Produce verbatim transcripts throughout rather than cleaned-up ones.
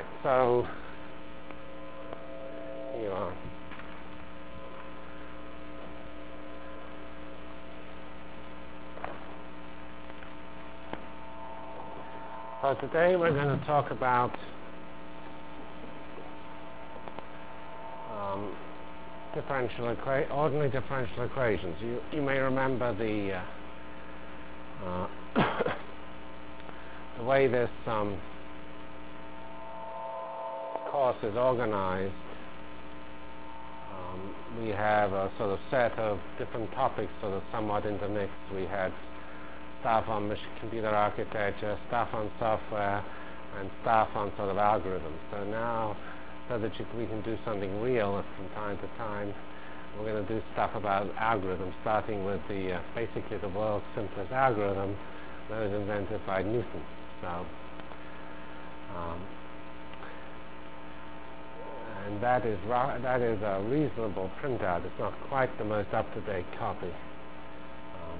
Right, so here you are. So today we're going to talk about um, differential equa ordinary differential equations. You you may remember the uh, uh, the way this um, course is organized. Um, we have a sort of set of different topics sort of somewhat intermixed. We had stuff on machine computer architecture, stuff on software, and stuff on sort of algorithms. So now, so that you, we can do something real from time to time, we're going to do stuff about algorithms, starting with the uh, basically the world's simplest algorithm that was invented by Newton. So, um, and that is that is a reasonable printout. It's not quite the most up-to-date copy. Um,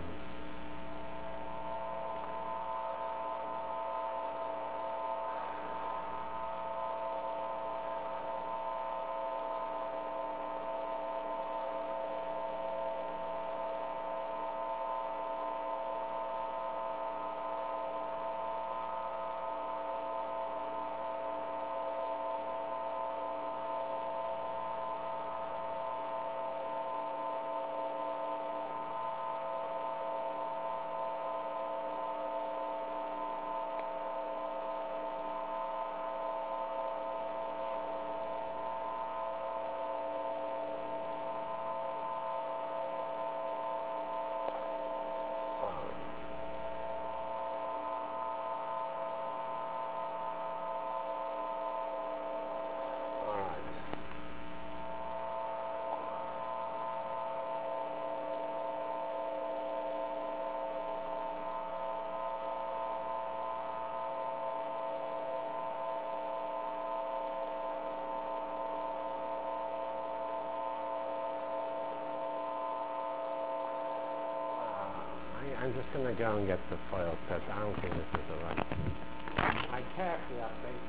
I'm just going to go and get the foil set. I don't think this is the right. I carefully updated.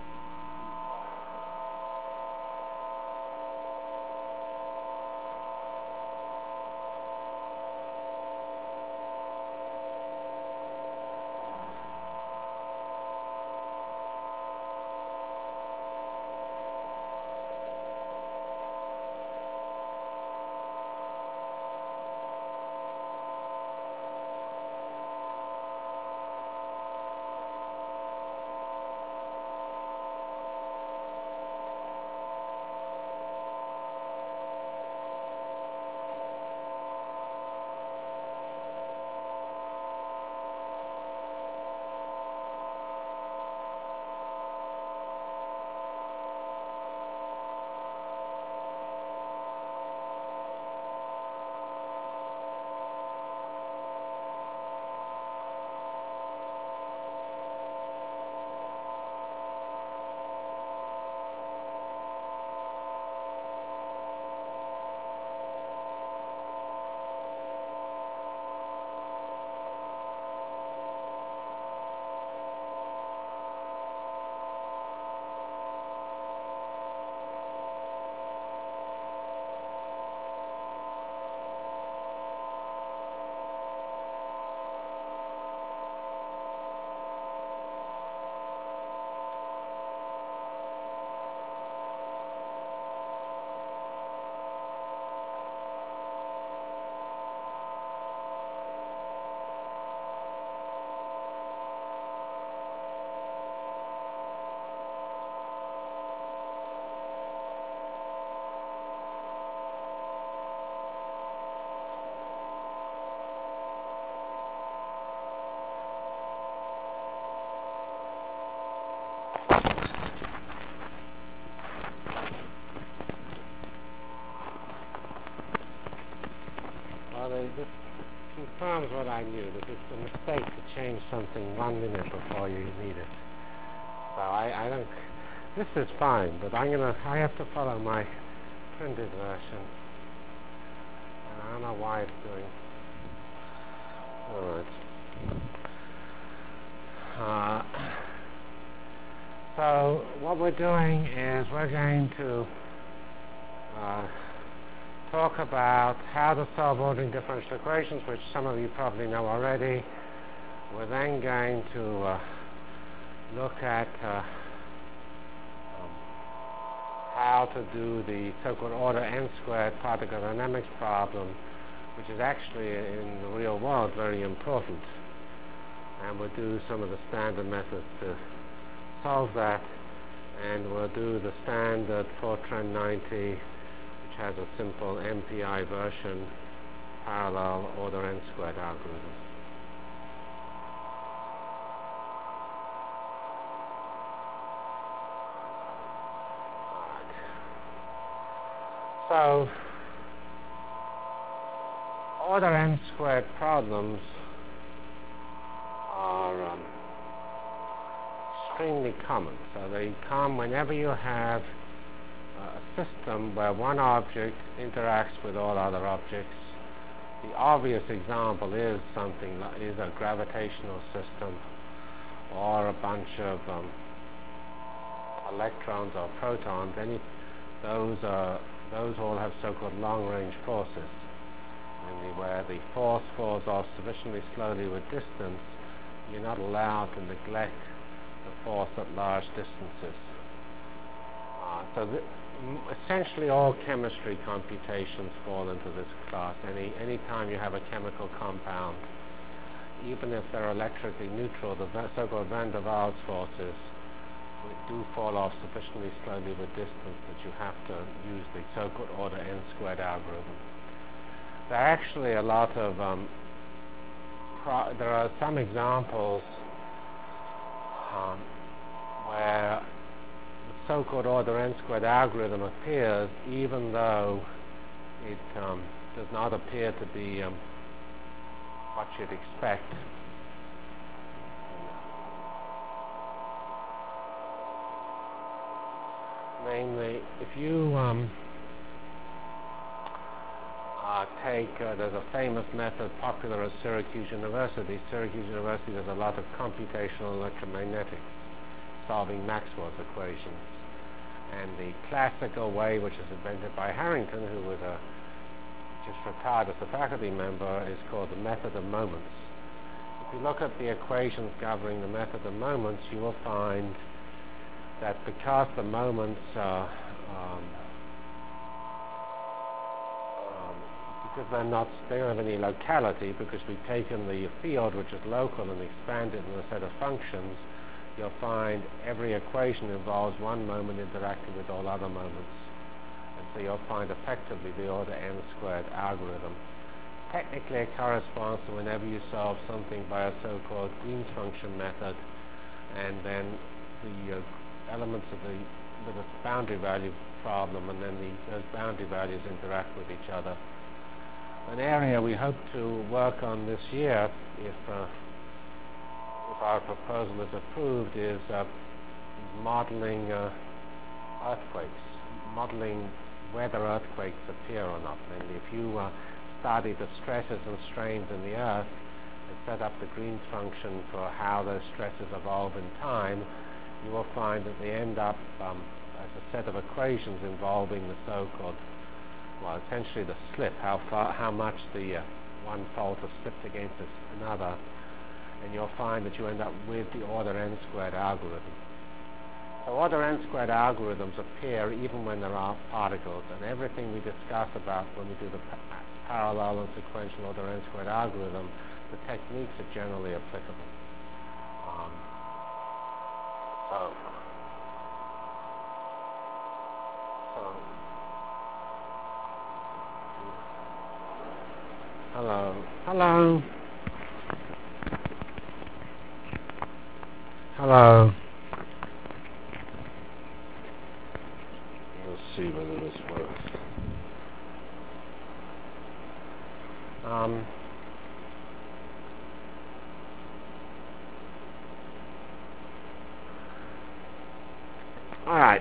Well, they, this confirms what I knew, that it's a mistake to change something one minute before you need it. So I, I don't, this is fine, but I'm gonna, I have to follow my printed version. And I don't know why it's doing. Alright. Uh, so what what we're doing is we're going to uh, talk about how to solve ordering differential equations, which some of you probably know already. We're then going to uh, look at uh, um, how to do the so-called order n squared particle dynamics problem, which is actually in the real world very important. And we'll do some of the standard methods to solve that, and we'll do the standard Fortran ninety, which has a simple M P I version parallel order n squared algorithm. So, order n squared problems are um, extremely common. So they come whenever you have uh, a system where one object interacts with all other objects. The obvious example is something like is a gravitational system, or a bunch of um, electrons or protons. Any those are those all have so-called long-range forces, namely where the force falls off sufficiently slowly with distance. You're not allowed to neglect the force at large distances. Uh, so th essentially all chemistry computations fall into this class. Any any time you have a chemical compound, even if they're electrically neutral, the so-called van der Waals forces do fall off sufficiently slowly with distance that you have to use the so-called order n squared algorithm. There are actually a lot of um, pro there are some examples um, where the so-called order n squared algorithm appears even though it um, does not appear to be um, what you'd expect. Namely, if you um, uh, take, uh, there's a famous method popular at Syracuse University. Syracuse University does a lot of computational electromagnetics, solving Maxwell's equations. And the classical way, which is invented by Harrington, who was a, just retired as a faculty member, is called the method of moments. If you look at the equations governing the method of moments, you will find that because the moments uh, um, um, because they're not, they don't have any locality, because we've taken the field which is local and expanded in a set of functions, you'll find every equation involves one moment interacting with all other moments. And so you'll find effectively the order n squared algorithm. Technically it corresponds to whenever you solve something by a so-called Green's function method, and then the uh, elements of the with a boundary value problem, and then the, those boundary values interact with each other. An area we hope to work on this year, if uh, if our proposal is approved, is uh, modeling uh, earthquakes, modeling whether earthquakes appear or not. Namely, if you uh, study the stresses and strains in the Earth and set up the Green's function for how those stresses evolve in time, you will find that they end up um, as a set of equations involving the so-called, well, essentially the slip, how far, how much the uh, one fault has slipped against this, another, and you'll find that you end up with the order n squared algorithm. So order n squared algorithms appear even when there are particles, and everything we discuss about when we do the pa parallel and sequential order n squared algorithm, the techniques are generally applicable. Um, So, so, hello, hello, hello. Let's see whether this works. Um, all right.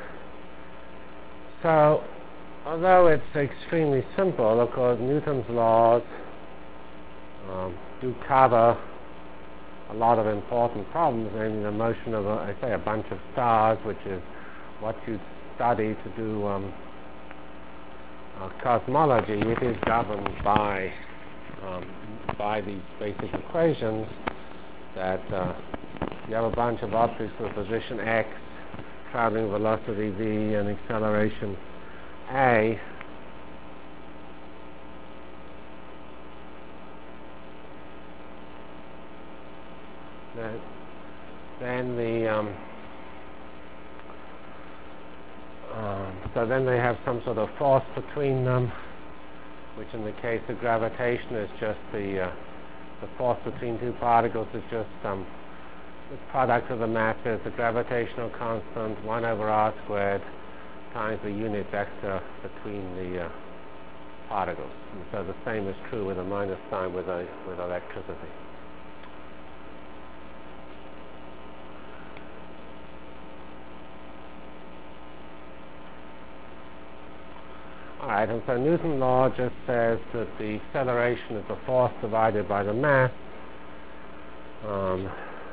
So, although it's extremely simple, of course, Newton's laws um, do cover a lot of important problems, namely the motion of, a, I say, a bunch of stars, which is what you study to do um, uh, cosmology. It is governed by um, by these basic equations that uh, you have a bunch of objects with position x, traveling velocity v, and acceleration a. That then the um, um, so then they have some sort of force between them, which in the case of gravitation is just the uh, the force between two particles is just um, the product of the masses, the gravitational constant, one over r squared times the unit vector between the uh, particles. And so the same is true with a minus sign with a with electricity. All right, and so Newton's law just says that the acceleration is the force divided by the mass. Um,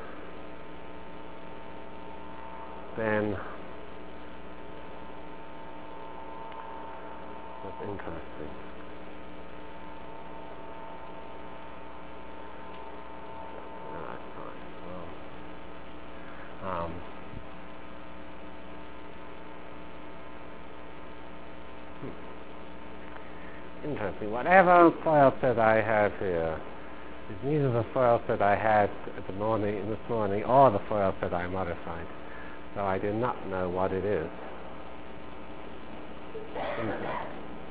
then that's interesting. No, that's fine. Well, um, Interesting. Whatever foil set I have here is neither the foil set I had at the morning, this morning or the foil set I modified. So I do not know what it is. Interesting.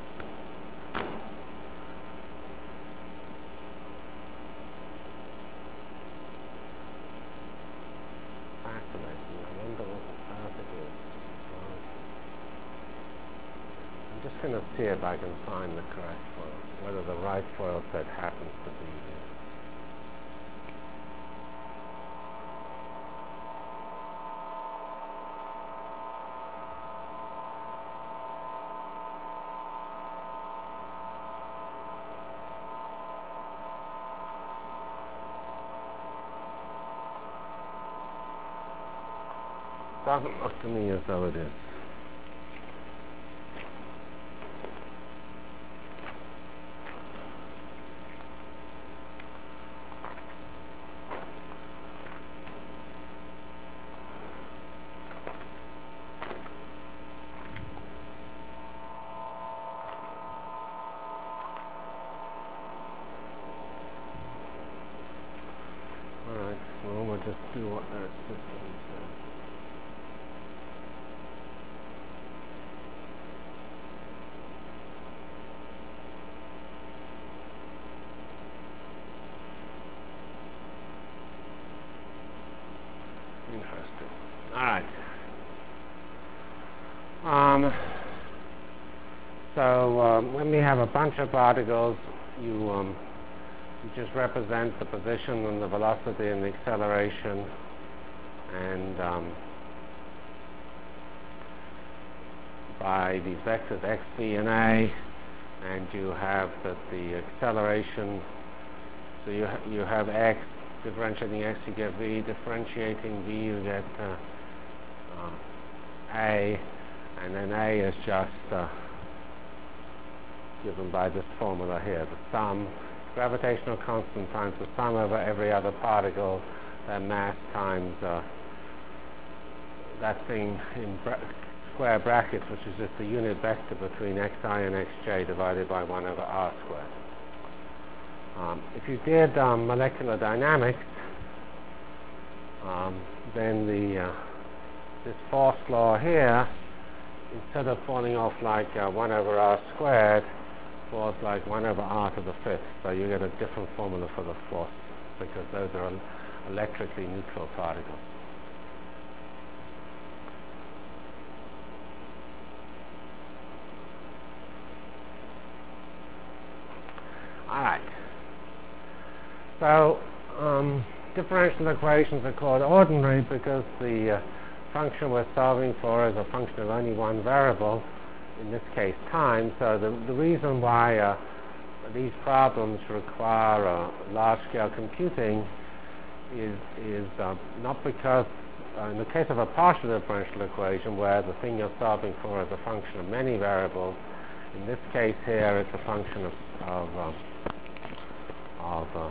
Fascinating. I wonder what earth it is. I'm just going to see if I can find the correct foil, whether the right foil set happens to be here. Doesn't look to me as though it is. Alright, well, we'll just do what that system says. Interesting. Alright. Um, so um, when we have a bunch of particles, you um, you just represent the position and the velocity and the acceleration, and um, by these vectors x, v, and a, and you have that the acceleration. So you ha you have x. Differentiating x, you get v. Differentiating v, you get uh, uh, a, and then a is just uh, given by this formula here, the sum, gravitational constant times the sum over every other particle, their mass times uh, that thing in bra square brackets, which is just the unit vector between xi and xj divided by one over r squared. Um, if you did um, molecular dynamics, um, then the uh, this force law here, instead of falling off like uh, one over r squared, falls like one over r to the fifth. So you get a different formula for the force because those are el electrically neutral particles. All right. So um, differential equations are called ordinary because the uh, function we're solving for is a function of only one variable, in this case time. So the, the reason why uh, these problems require uh, large-scale computing is, is uh, not because, uh, in the case of a partial differential equation where the thing you're solving for is a function of many variables, in this case here it's a function of, of, uh, of uh,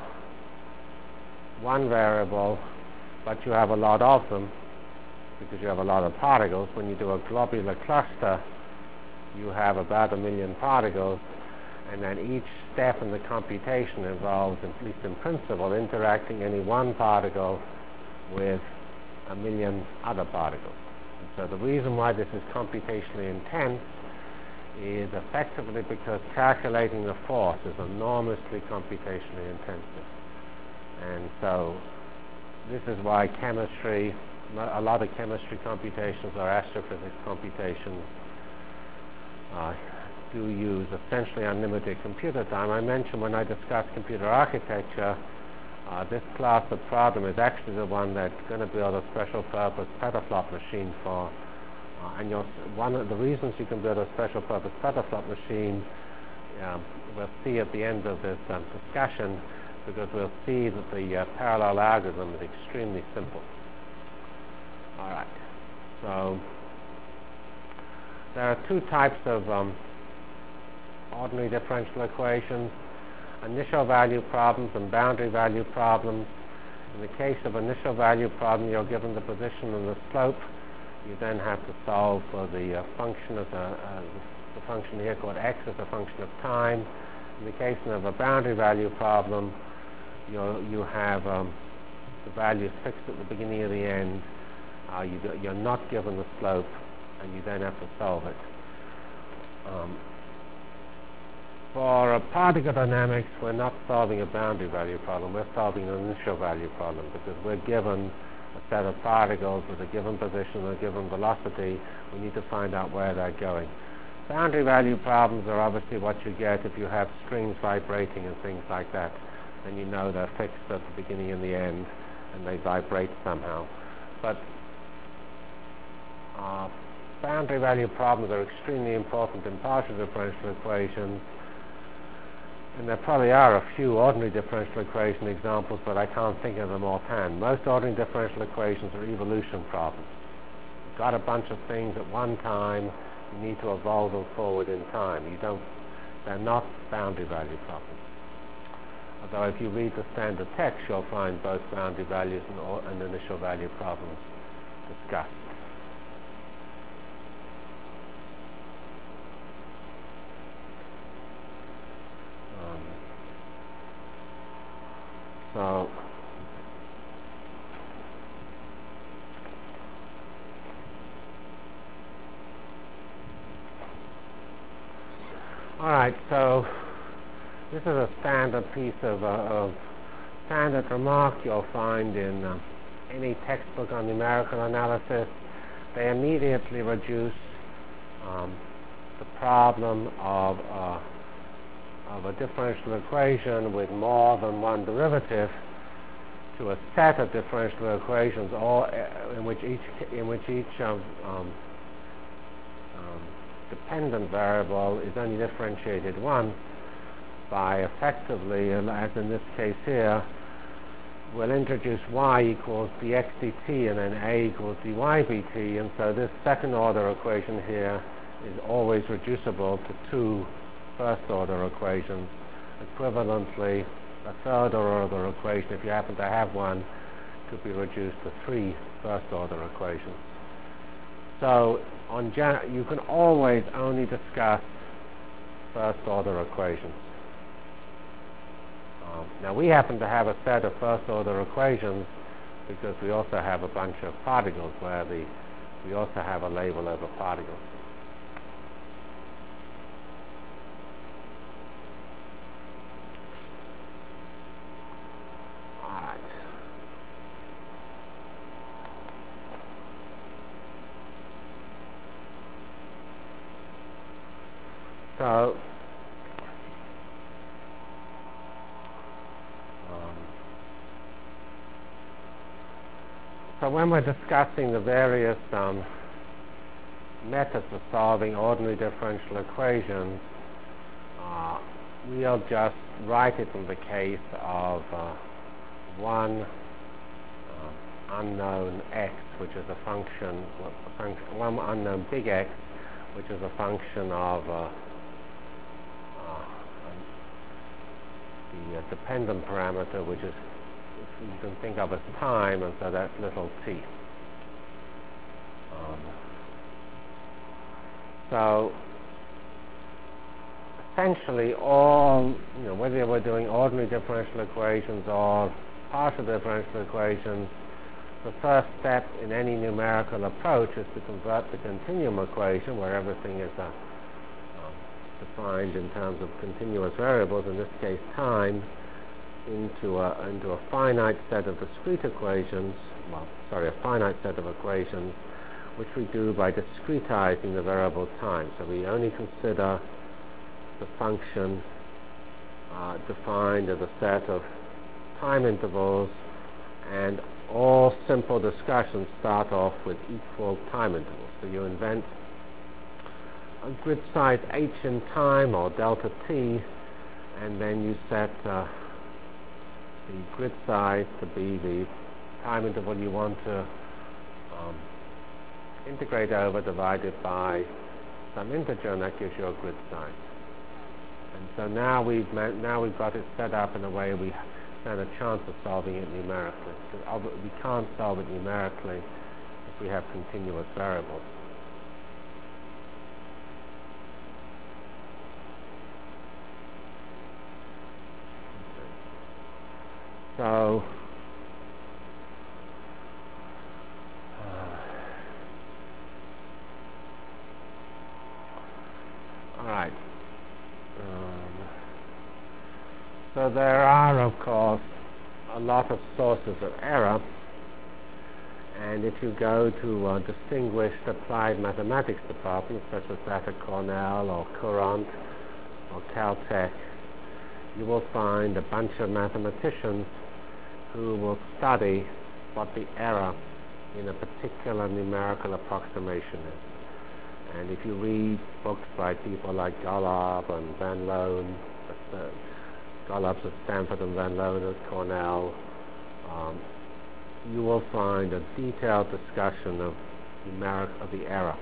one variable, but you have a lot of them because you have a lot of particles. When you do a globular cluster, you have about a million particles, and then each step in the computation involves, at least in principle, interacting any one particle with a million other particles. And so the reason why this is computationally intense is effectively because calculating the force is enormously computationally intensive. And so this is why chemistry, a lot of chemistry computations or astrophysics computations uh, do use essentially unlimited computer time. I mentioned when I discussed computer architecture, uh, this class of problem is actually the one that's going to build a special purpose petaflop machine for. Uh, and you'll, one of the reasons you can build a special purpose petaflop machine, um, we'll see at the end of this um, discussion, because we'll see that the uh, parallel algorithm is extremely simple. All right. So there are two types of um, ordinary differential equations: initial value problems and boundary value problems. In the case of initial value problem, you're given the position and the slope. You then have to solve for the uh, function of the, uh, the function here called x as a function of time. In the case of a boundary value problem, you you have um, the values fixed at the beginning of the end. Uh, you do, you're not given the slope, and you then have to solve it. Um, for uh, particle dynamics, we're not solving a boundary value problem. We're solving an initial value problem because we're given a set of particles with a given position and a given velocity. We need to find out where they're going. Boundary value problems are obviously what you get if you have strings vibrating and things like that. Then you know they're fixed at the beginning and the end, and they vibrate somehow. But uh, boundary value problems are extremely important in partial differential equations. And there probably are a few ordinary differential equation examples, but I can't think of them offhand. Most ordinary differential equations are evolution problems. You've got a bunch of things at one time, you need to evolve them forward in time. You don't, they're not boundary value problems. Although if you read the standard text, you'll find both boundary values and, or, and initial value problems discussed. So, all right, so this is a standard piece of, uh, of standard remark you'll find in uh, any textbook on numerical analysis. They immediately reduce um, the problem of uh, of a differential equation with more than one derivative to a set of differential equations, all uh, in which each in which each um, um, um, dependent variable is only differentiated once by effectively, as in this case here, we'll introduce y equals dx dt and then a equals dy bt, and so this second order equation here is always reducible to two first order equations. Equivalently, a third order equation, if you happen to have one, could be reduced to three first order equations. So on gen you can always only discuss first order equations. Um, now we happen to have a set of first order equations because we also have a bunch of particles where the we also have a label over particles. So, um, so when we're discussing the various um, methods of solving ordinary differential equations, uh, we'll just write it in the case of uh, one unknown x, which is a function, well, a function one unknown big X, which is a function of uh, uh, the uh, dependent parameter, which is, you can think of as time, and so that's little t. Um, so essentially all, you know, whether we're doing ordinary differential equations or partial differential equations, the first step in any numerical approach is to convert the continuum equation, where everything is uh, um, defined in terms of continuous variables, in this case time, into a, into a finite set of discrete equations, well, sorry, a finite set of equations, which we do by discretizing the variable time. So we only consider the function uh, defined as a set of time intervals, and all simple discussions start off with equal time intervals. So you invent a grid size h in time, or delta t, and then you set uh, the grid size to be the time interval you want to um, integrate over, divided by some integer, and that gives you a grid size. And so now we've now we've got it set up in a way we stand a chance of solving it numerically. Because we can't solve it numerically if we have continuous variables. So uh, all right. Um, so there are, of course, a lot of sources of error, and if you go to uh, distinguished applied mathematics departments such as that at Cornell or Courant or Caltech, you will find a bunch of mathematicians who will study what the error in a particular numerical approximation is. And if you read books by people like Golub and Van Loan, uh, Golub's at Stanford and Van Loan at Cornell, um, you will find a detailed discussion of numeric of the error.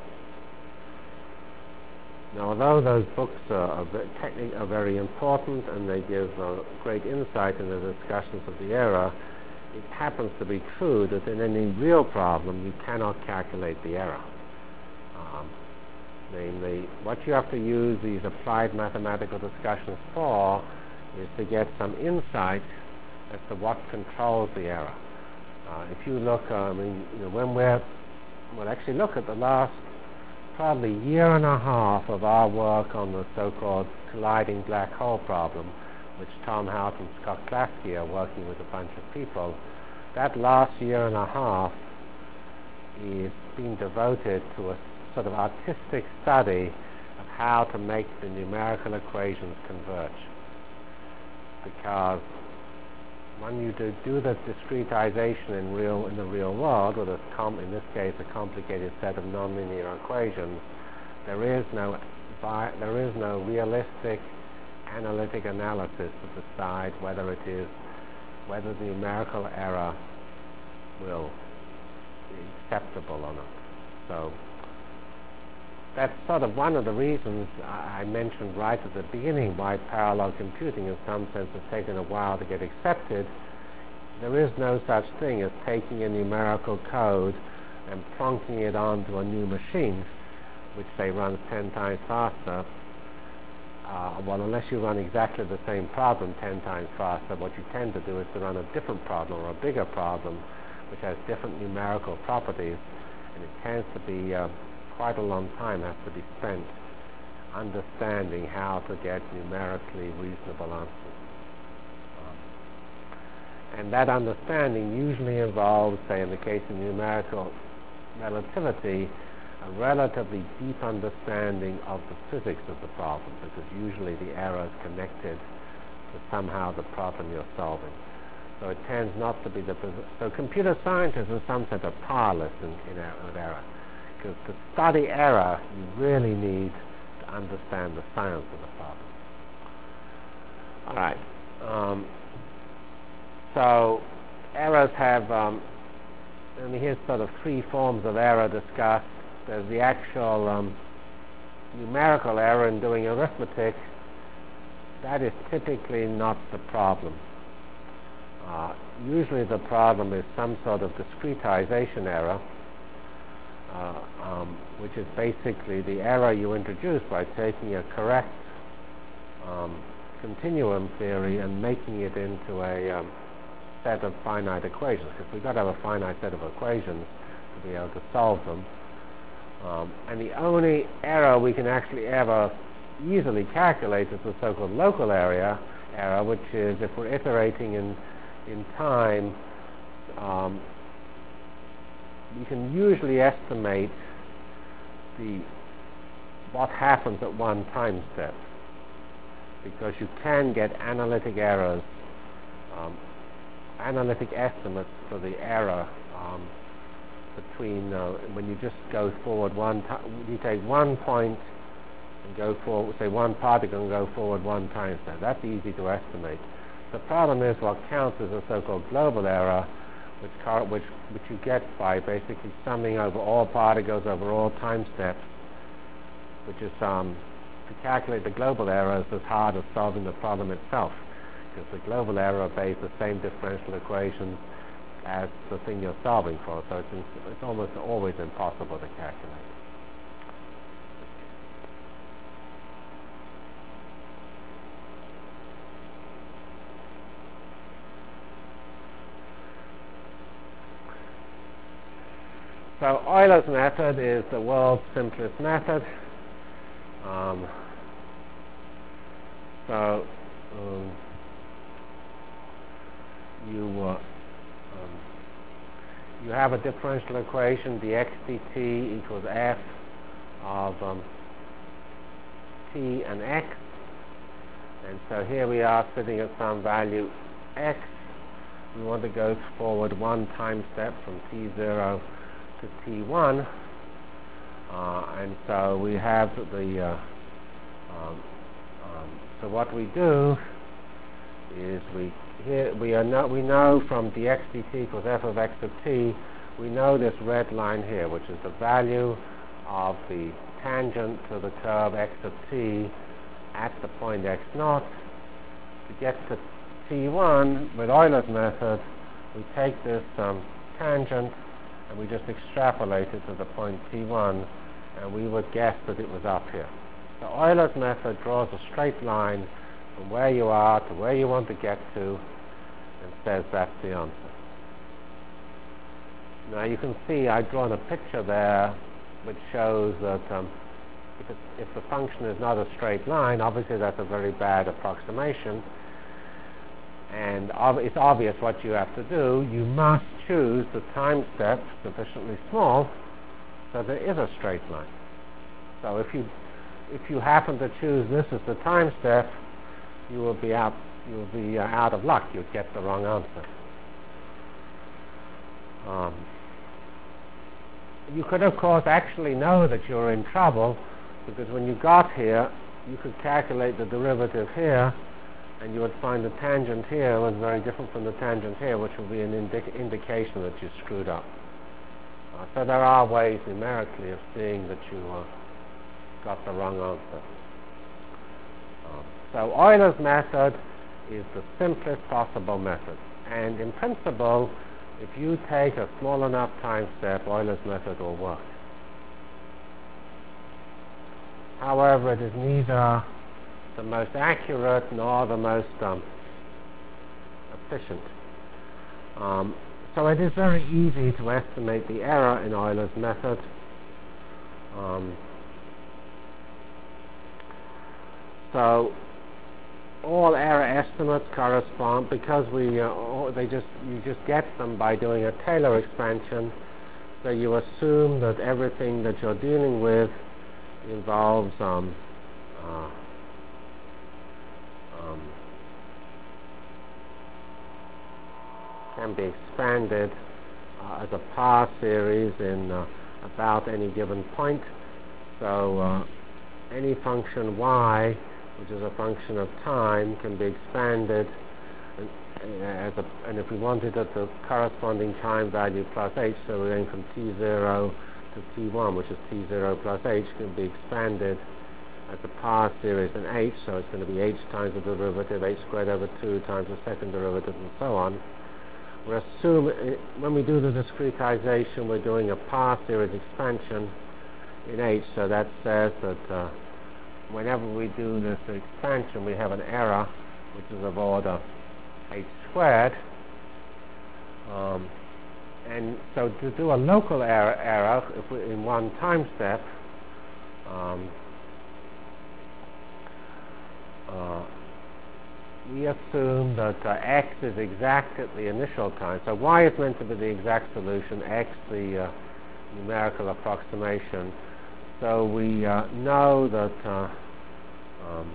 Now, although those books are, are, techni- are very important and they give uh, great insight into the discussions of the error, it happens to be true that in any real problem you cannot calculate the error. Um, namely, what you have to use these applied mathematical discussions for is to get some insight as to what controls the error. Uh, if you look, uh, I mean, you know, when we're, we'll actually look at the last probably year and a half of our work on the so-called colliding black hole problem, which Tom Hout and Scott Klasky are working with a bunch of people. That last year and a half is being devoted to a sort of artistic study of how to make the numerical equations converge. Because when you do, do the discretization in real in the real world, with a com in this case a complicated set of nonlinear equations, there is no bi there is no realistic analytic analysis to decide whether it is whether the numerical error will be acceptable or not. So that's sort of one of the reasons I mentioned right at the beginning why parallel computing in some sense has taken a while to get accepted. There is no such thing as taking a numerical code and plonking it onto a new machine, which say runs ten times faster. Uh, well, unless you run exactly the same problem ten times faster, what you tend to do is to run a different problem or a bigger problem, which has different numerical properties, and it tends to be uh, quite a long time has to be spent understanding how to get numerically reasonable answers. Um, and that understanding usually involves, say in the case of numerical relativity, a relatively deep understanding of the physics of the problem, because usually the error is connected to somehow the problem you're solving. So it tends not to be the... So computer scientists in some sense are powerless in, in error, with error. Because to study error, you really need to understand the science of the problem. All right. Um, so errors have um, and here's sort of three forms of error discussed. There's the actual um, numerical error in doing arithmetic. That is typically not the problem. Uh, usually the problem is some sort of discretization error, uh, um, which is basically the error you introduce by taking a correct um, continuum theory and making it into a um, set of finite equations, because we've got to have a finite set of equations to be able to solve them. Um, and the only error we can actually ever easily calculate is the so-called local area error, which is if we're iterating in in time, um, you can usually estimate the what happens at one time step, because you can get analytic errors, um, analytic estimates for the error um, between uh, when you just go forward one time. You take one point and go forward, say one particle and go forward one time step. That's easy to estimate. The problem is what counts as a so-called global error, which, car which, which you get by basically summing over all particles over all time steps, which is, um, to calculate the global error is as hard as solving the problem itself, because the global error obeys the same differential equation as the thing you're solving for, so it's, in, it's almost always impossible to calculate. So Euler's method is the world's simplest method. Um, so um, you uh, um, you have a differential equation, dx dt equals f of um, t and x. And so here we are sitting at some value x. We want to go forward one time step from t zero to t one, uh, and so we have the uh, um, um, so what we do is we here we are no, we know from dx dt equals f of x of t, we know this red line here, which is the value of the tangent to the curve x of t at the point x naught. To get to t one with Euler's method, we take this um, tangent and we just extrapolate it to the point t one, and we would guess that it was up here. So Euler's method draws a straight line from where you are to where you want to get to and says that's the answer. Now you can see I've drawn a picture there which shows that um, if, it, if the function is not a straight line, obviously that's a very bad approximation. And ob it's obvious what you have to do. You must choose the time step sufficiently small so there is a straight line. So if you if you happen to choose this as the time step, you will be out you will be uh, out of luck. You'd get the wrong answer. Um, you could, of course, actually know that you're in trouble, because when you got here, you could calculate the derivative here, and you would find the tangent here was very different from the tangent here, which would be an indi indication that you screwed up. Uh, so there are ways numerically of seeing that you uh, got the wrong answer. Um, so Euler's method is the simplest possible method. And in principle, if you take a small enough time step, Euler's method will work. However, it is neither the most accurate nor the most um, efficient. Um, so it is very easy to estimate the error in Euler's method. Um, so all error estimates correspond, because we uh, they just you just get them by doing a Taylor expansion. So you assume that everything that you're dealing with involves um, uh, um, can be expanded uh, as a Parr series in uh, about any given point. So uh, any function y, which is a function of time, can be expanded as a, and if we wanted at the corresponding time value plus h, so we're going from t zero to t one, which is t zero plus h, can be expanded as a power series in h, so it's going to be h times the derivative, h squared over two times the second derivative, and so on. We're assuming, when we do the discretization, we're doing a power series expansion in h, so that says that uh, whenever we do this expansion, we have an error which is of order h squared. Um, and so to do a local error, error if we, in one time step, um, uh, we assume that uh, x is exact at the initial time. So y is meant to be the exact solution, x the uh, numerical approximation. So we uh, know that uh, um,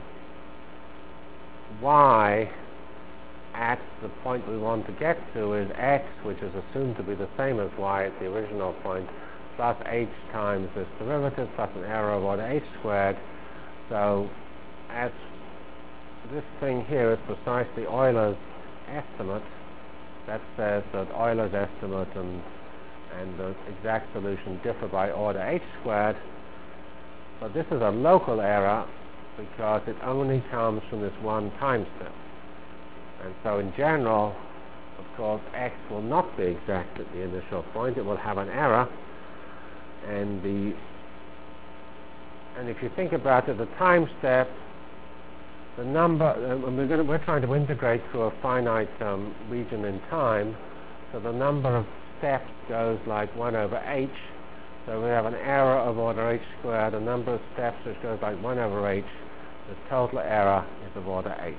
y at the point we want to get to is x, which is assumed to be the same as y at the original point, plus h times this derivative, plus an error of order h squared. So as this thing here is precisely Euler's estimate, that says that Euler's estimate and, and the exact solution differ by order h squared. But this is a local error because it only comes from this one time step. And so in general, of course, x will not be exact at the initial point. It will have an error. And the and if you think about it, the time step, the number, uh, we're, going to, we're trying to integrate through a finite um, region in time, so the number of steps goes like one over h. So we have an error of order h squared, a number of steps which goes like one over h. The total error is of order h.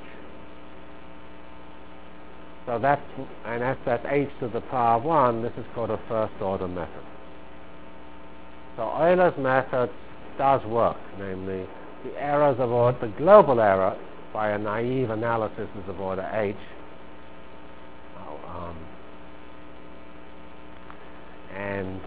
So that's, and as that's h to the power one, this is called a first order method. So Euler's method does work, namely the errors of order, the global error by a naive analysis is of order h. Oh, um, and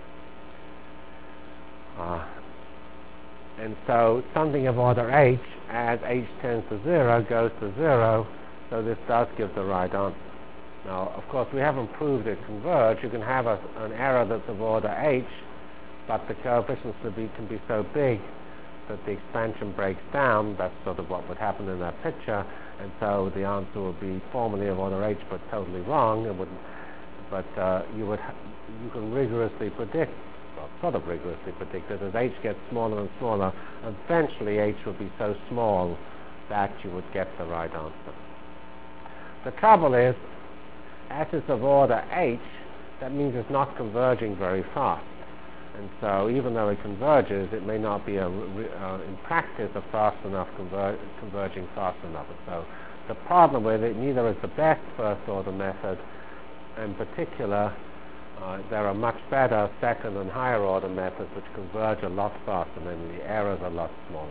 uh, and so something of order h, as h tends to zero, goes to zero. So this does give the right answer. Now, of course, we haven't proved it converge. You can have a, an error that's of order h, but the coefficients can be, can be so big that the expansion breaks down. That's sort of what would happen in that picture. And so the answer would be formally of order h, but totally wrong. It wouldn't, but uh, you, would ha you can rigorously predict, well, sort of rigorously predict that as h gets smaller and smaller, eventually h will be so small that you would get the right answer. The trouble is, as it's of order h, that means it's not converging very fast. And so even though it converges, it may not be, a, uh, in practice, a fast enough conver converging fast enough. And so the problem with it, neither is the best first order method. In particular, uh, there are much better second and higher order methods which converge a lot faster, and the errors are a lot smaller.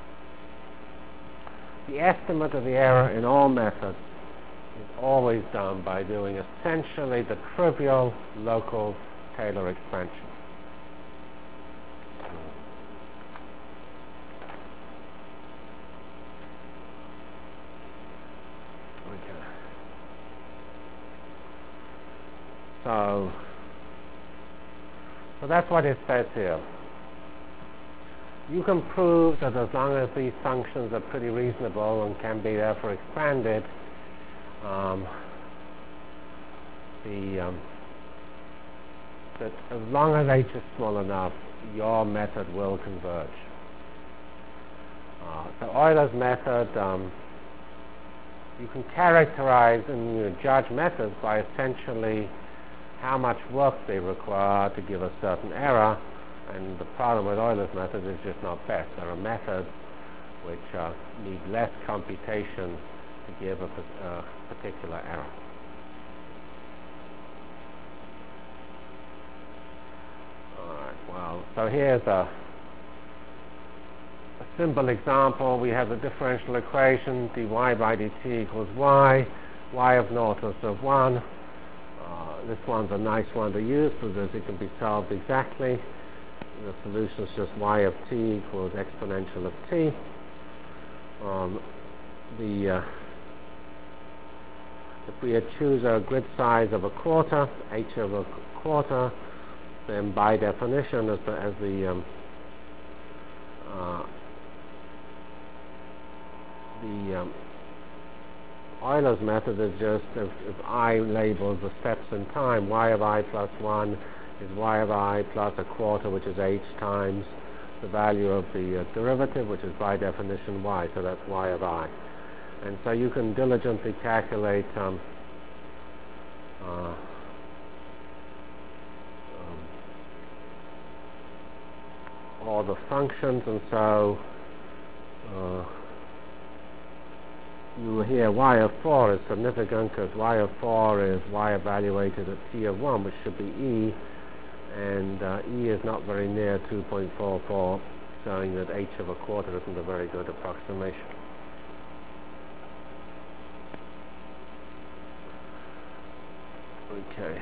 The estimate of the error in all methods is always done by doing essentially the trivial local Taylor expansion. Okay. So, so that's what it says here. You can prove that as long as these functions are pretty reasonable and can be therefore expanded, Um, the um, that as long as h is small enough, your method will converge. Uh, so Euler's method, um, you can characterize and you judge methods by essentially how much work they require to give a certain error, and the problem with Euler's method is just not best. There are methods which uh, need less computation to give a uh, particular error. Alright, well, so here's a, a simple example. We have the differential equation dy by dt equals y, y of naught is of one. Uh, this one's a nice one to use because it can be solved exactly. The solution is just y of t equals exponential of t. Um, the uh, If we choose a grid size of a quarter, h of a quarter, then by definition, as the, as the um, uh, the um, Euler's method is just if, if I labels the steps in time, y of I plus one is y of I plus a quarter, which is h times the value of the uh, derivative, which is by definition y, so that's y of I. And so you can diligently calculate um, uh, um, all the functions, and so uh, you hear y of four is significant because y of four is y evaluated at t of one, which should be e, and uh, e is not very near two point four four, showing that h of a quarter isn't a very good approximation. Okay.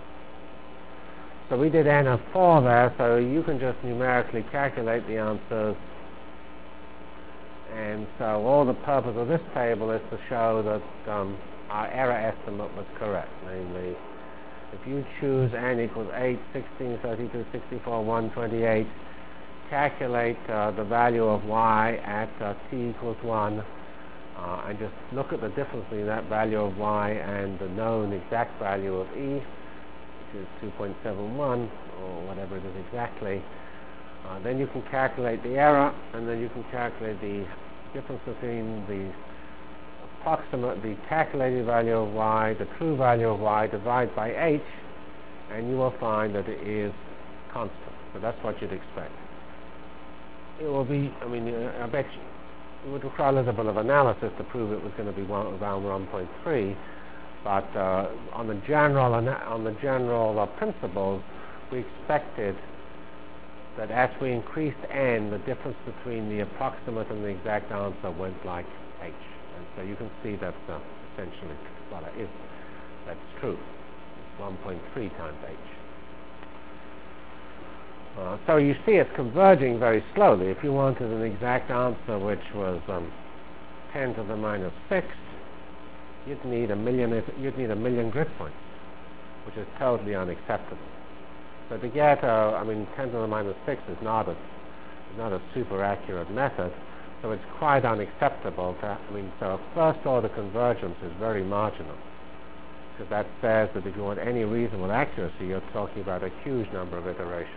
So we did n of four there, so you can just numerically calculate the answers. And so all the purpose of this table is to show that um, our error estimate was correct. Namely, if you choose n equals eight, sixteen, thirty-two, sixty-four, one, twenty-eight, calculate uh, the value of y at uh, t equals one, uh, and just look at the difference between that value of y and the known exact value of e, which is two point seven one, or whatever it is exactly. Uh, then you can calculate the error, and then you can calculate the difference between the approximate, the calculated value of y, the true value of y, divide by h, and you will find that it is constant. So that's what you'd expect. It will be, I mean, uh, I bet you, it would require a little bit of analysis to prove it was going to be one, around one point three, but uh, on the general, on the general uh, principles, we expected that as we increased n, the difference between the approximate and the exact answer went like h. And so you can see that's uh, essentially, well, it is, that's true. It's one point three times h. Uh, so you see it's converging very slowly. If you wanted an exact answer which was um, ten to the minus six, you'd need a million, you'd need a million grid points, which is totally unacceptable. So to get, uh, I mean, ten to the minus six is not a, is not a super accurate method, so it's quite unacceptable. To, I mean, so first order convergence is very marginal, because that says that if you want any reasonable accuracy, you're talking about a huge number of iterations.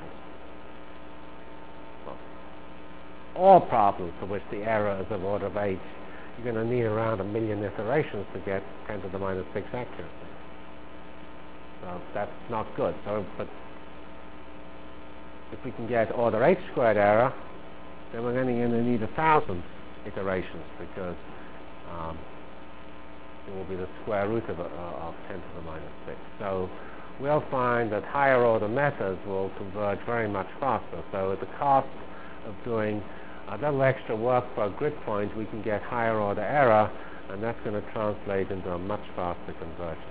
Well, all problems for which the error is of order of h, you're going to need around a million iterations to get ten to the minus six accuracy. So that's not good. So, but if we can get order h squared error, then we're only going to need a thousand iterations, because um, it will be the square root of, uh, of ten to the minus six. So we'll find that higher order methods will converge very much faster. So at the cost of doing a little extra work per grid point, we can get higher order error, and that's going to translate into a much faster convergence.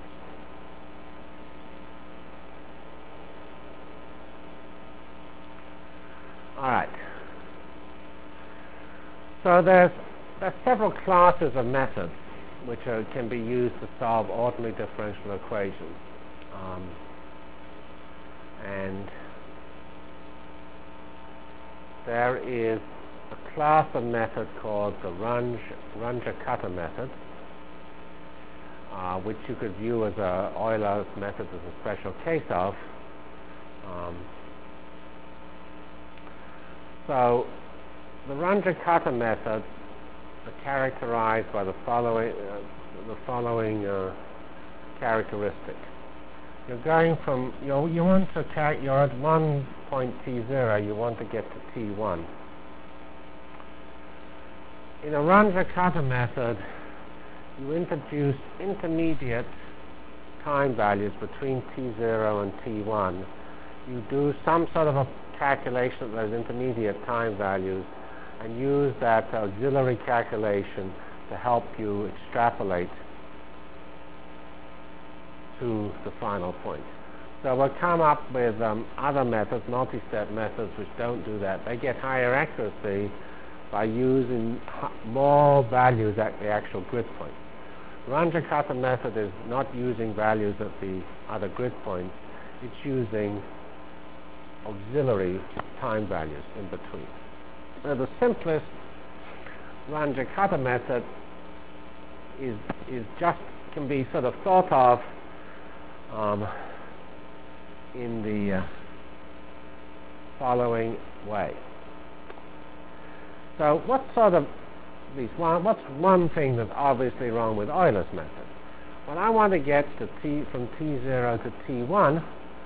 All right. So there's, there's several classes of methods which are, can be used to solve ordinary differential equations. Um, and there is a class of method called the Runge-Kutta method, uh, which you could view as a Euler's method as a special case of. Um, So the Runge-Kutta methods are characterized by the following, uh, the following uh, characteristic. You're going from, you're, you want to, car you're at one point t zero, you want to get to t one. In a Runge-Kutta method, you introduce intermediate time values between t zero and t one. You do some sort of a calculation of those intermediate time values and use that auxiliary calculation to help you extrapolate to the final point. So we'll come up with um, other methods, multi-step methods, which don't do that. They get higher accuracy by using more values at the actual grid point. Runge-Kutta method is not using values at the other grid points. It's using auxiliary time values in between. Now, the simplest Runge-Kutta method is, is just, can be sort of thought of um, in the uh, following way. So what sort of, at least one, what's one thing that's obviously wrong with Euler's method? When I want to get to t from t zero to t one,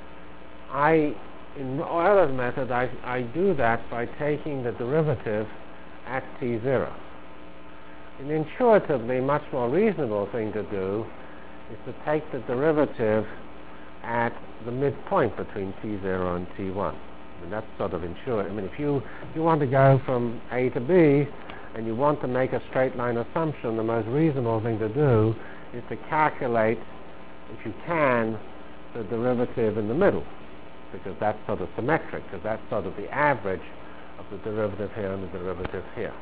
I, in Euler's method, I, I do that by taking the derivative at t zero. An intuitively much more reasonable thing to do is to take the derivative at the midpoint between t zero and t one. I mean, that's sort of intuitive. I mean, if you, if you want to go from A to B and you want to make a straight line assumption, the most reasonable thing to do is to calculate, if you can, the derivative in the middle, because that's sort of symmetric, because that's sort of the average of the derivative here and the derivative here.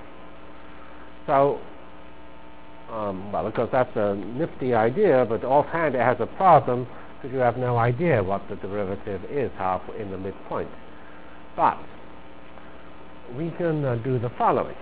So, um, well, of course, that's a nifty idea, but offhand it has a problem because you have no idea what the derivative is half in the midpoint. But we can uh, do the following.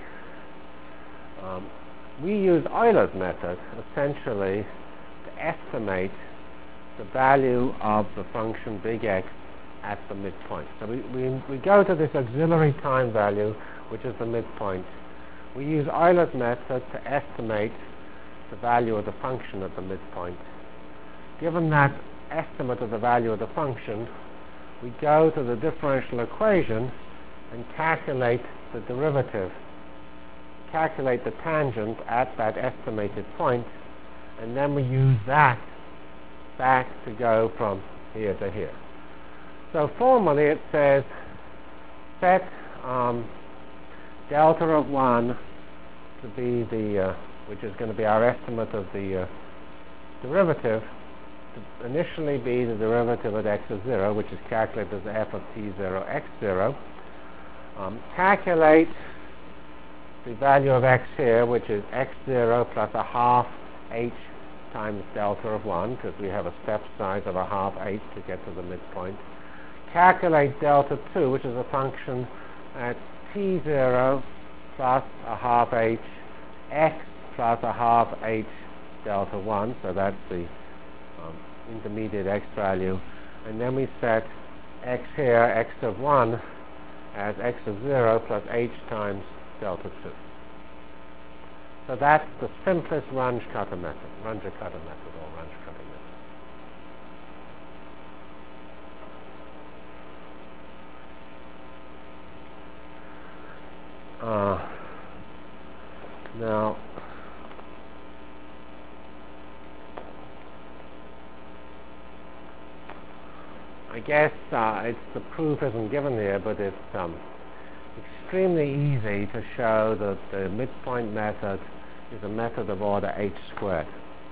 Um, we use Euler's method essentially to estimate the value of the function big X at the midpoint. So we, we, we go to this auxiliary time value, which is the midpoint. We use Euler's method to estimate the value of the function at the midpoint. Given that estimate of the value of the function, we go to the differential equation and calculate the derivative, calculate the tangent at that estimated point, and then we use that back to go from here to here. So formally it says set um, delta of one to be the, uh, which is going to be our estimate of the uh, derivative, to initially be the derivative at x of zero, which is calculated as f of t zero x zero. Um, calculate the value of x here, which is x zero plus a half h times delta of one, because we have a step size of a half h to get to the midpoint. Calculate delta two, which is a function at t zero plus a half h, x plus a half h delta one, so that's the um, intermediate x value. And then we set x here, x of one, as x of zero plus h times delta two. So that's the simplest Runge-Kutta method, Runge-Kutta method, or Runge-Kutta method. Uh, now, I guess uh, it's the proof isn't given here, but it's um, extremely easy to show that the midpoint method is a method of order h squared.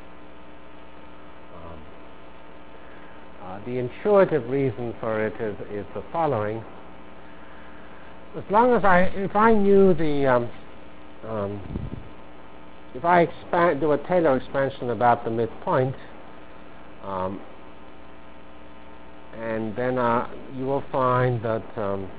Um, uh, the intuitive reason for it is, is the following. As long as I, if I knew the, um, um, if I expand, do a Taylor expansion about the midpoint, um, and then uh, you will find that, um,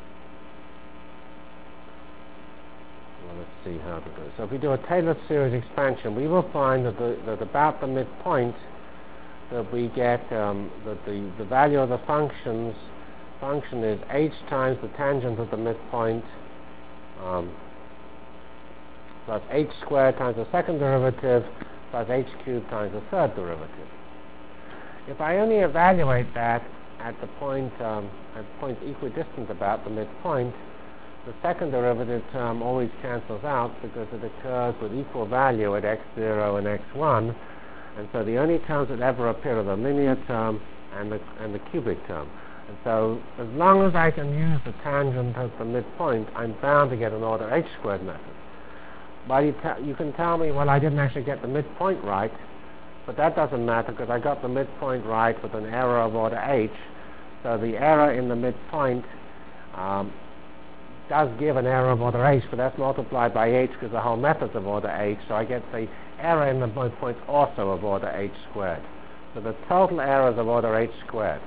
well, let's see how to do it. So if we do a Taylor series expansion, we will find that, the, that about the midpoint that we get um, that the, the value of the functions function is h times the tangent of the midpoint um, plus h squared times the second derivative plus h cubed times the third derivative. If I only evaluate that at the point um, at points equidistant about the midpoint, the second derivative term always cancels out because it occurs with equal value at x zero and x one, and so the only terms that ever appear are the linear term and the, and the cubic term. And so as long as I can use the tangent at the midpoint, I'm bound to get an order h squared method. Well, you, you can tell me, well, I didn't actually get the midpoint right, but that doesn't matter because I got the midpoint right with an error of order h. So the error in the midpoint um, does give an error of order h, but that's multiplied by h because the whole method's of order h, so I get the error in the both points also of order h squared. So the total error is of order h squared.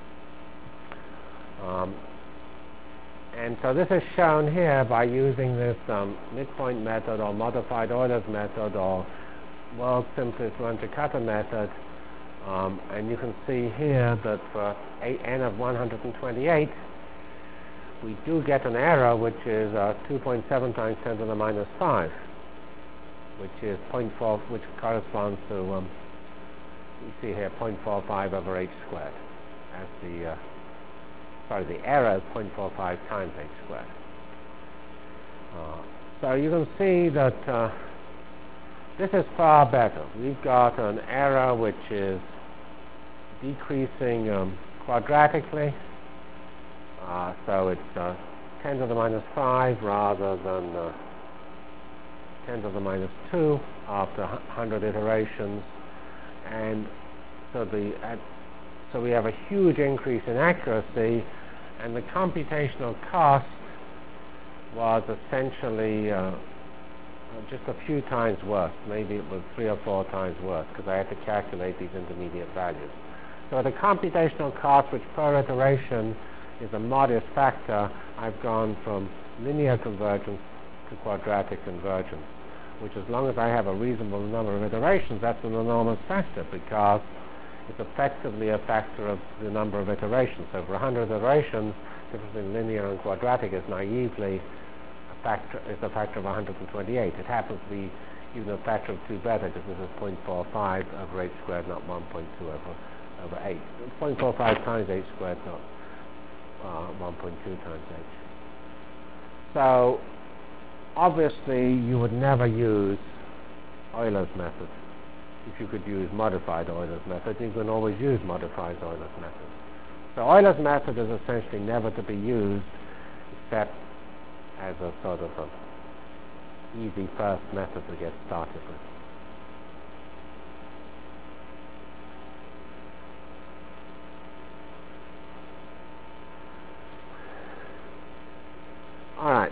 Um, and so this is shown here by using this um, midpoint method or modified Euler's method or world's simplest Runge-Kutta method. Um, and you can see here that for n of one hundred twenty-eight, we do get an error which is uh, two point seven times ten to the minus five, which is zero point four, which corresponds to, um, you see here, zero point four five over h squared. As the, uh, sorry, the error is zero point four five times h squared. Uh, so you can see that uh, this is far better. We've got an error which is decreasing um, quadratically. Uh, so it's uh, ten to the minus five rather than uh, ten to the minus two after one hundred iterations. And so, the, uh, so we have a huge increase in accuracy, and the computational cost was essentially uh, just a few times worse. Maybe it was three or four times worse because I had to calculate these intermediate values. So the computational cost, which per iteration is a modest factor, I've gone from linear convergence to quadratic convergence, which as long as I have a reasonable number of iterations, that's an enormous factor because it's effectively a factor of the number of iterations. So for one hundred iterations, the difference between linear and quadratic is naively a factor, is a factor of one hundred twenty-eight. It happens to be even a factor of two better because this is zero point four five over h squared, not one point two over, over eight. zero point four five times h squared, not uh, one point two times h. So obviously you would never use Euler's method. If you could use modified Euler's method, you can always use modified Euler's method. So Euler's method is essentially never to be used except as a sort of a easy first method to get started with. All right.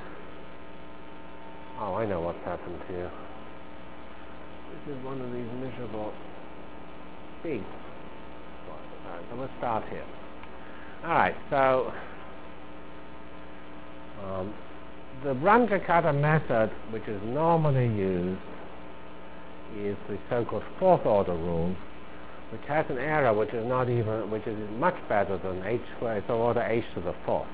Oh, I know what's happened here. This is one of these miserable things. All right, so let's start here. All right, so um, the Runge-Kutta method, which is normally used, is the so-called fourth order rule, which has an error which is not even, which is much better than h squared, so order h to the fourth.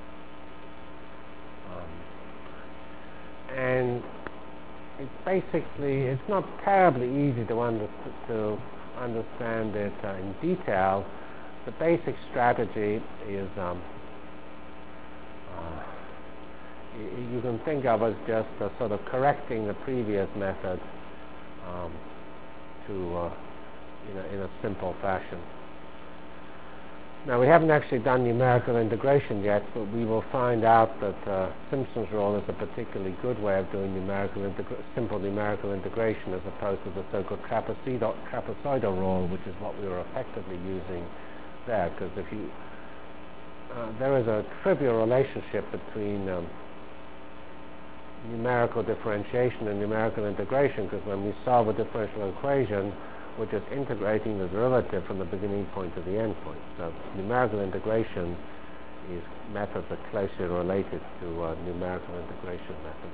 Um, and it's basically, it's not terribly easy to, under, to understand it uh, in detail. The basic strategy is um, uh, y- you can think of as just uh, sort of correcting the previous method um, to uh, in, a, in a simple fashion. Now, we haven't actually done numerical integration yet, but we will find out that uh, Simpson's rule is a particularly good way of doing numerical integra- simple numerical integration as opposed to the so-called trapezoidal, trapezoidal rule, which is what we were effectively using there. Because if you, uh, there is a trivial relationship between um, numerical differentiation and numerical integration, because when we solve a differential equation, we're just integrating the derivative from the beginning point to the end point. So numerical integration is methods that are closely related to uh, numerical integration methods.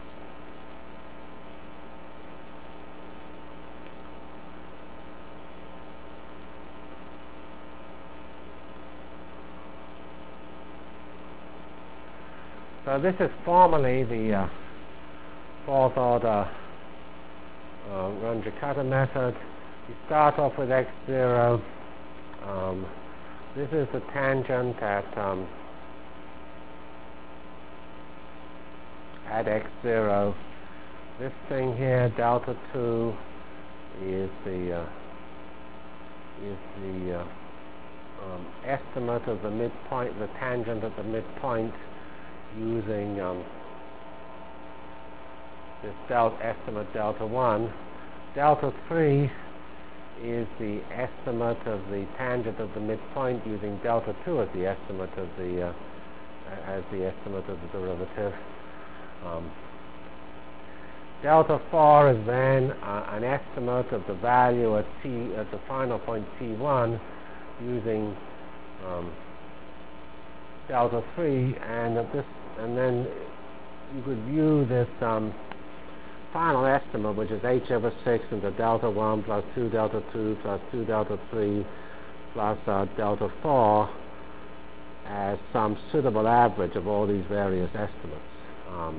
So this is formally the uh, fourth order uh, Runge-Kutta method. You start off with x zero. Um, this is the tangent at um, at x zero. This thing here, delta two, is the uh, is the uh, um, estimate of the midpoint, the tangent at the midpoint, using um, this delta estimate delta one. Delta three is the estimate of the tangent of the midpoint using delta two as the estimate of the uh, as the estimate of the derivative. Um, delta four is then uh, an estimate of the value at t at the final point t one using um, delta three, and at this, and then you could view this um, final estimate, which is h over six into delta one plus two delta two plus two delta three plus uh, delta four, as some suitable average of all these various estimates. Um,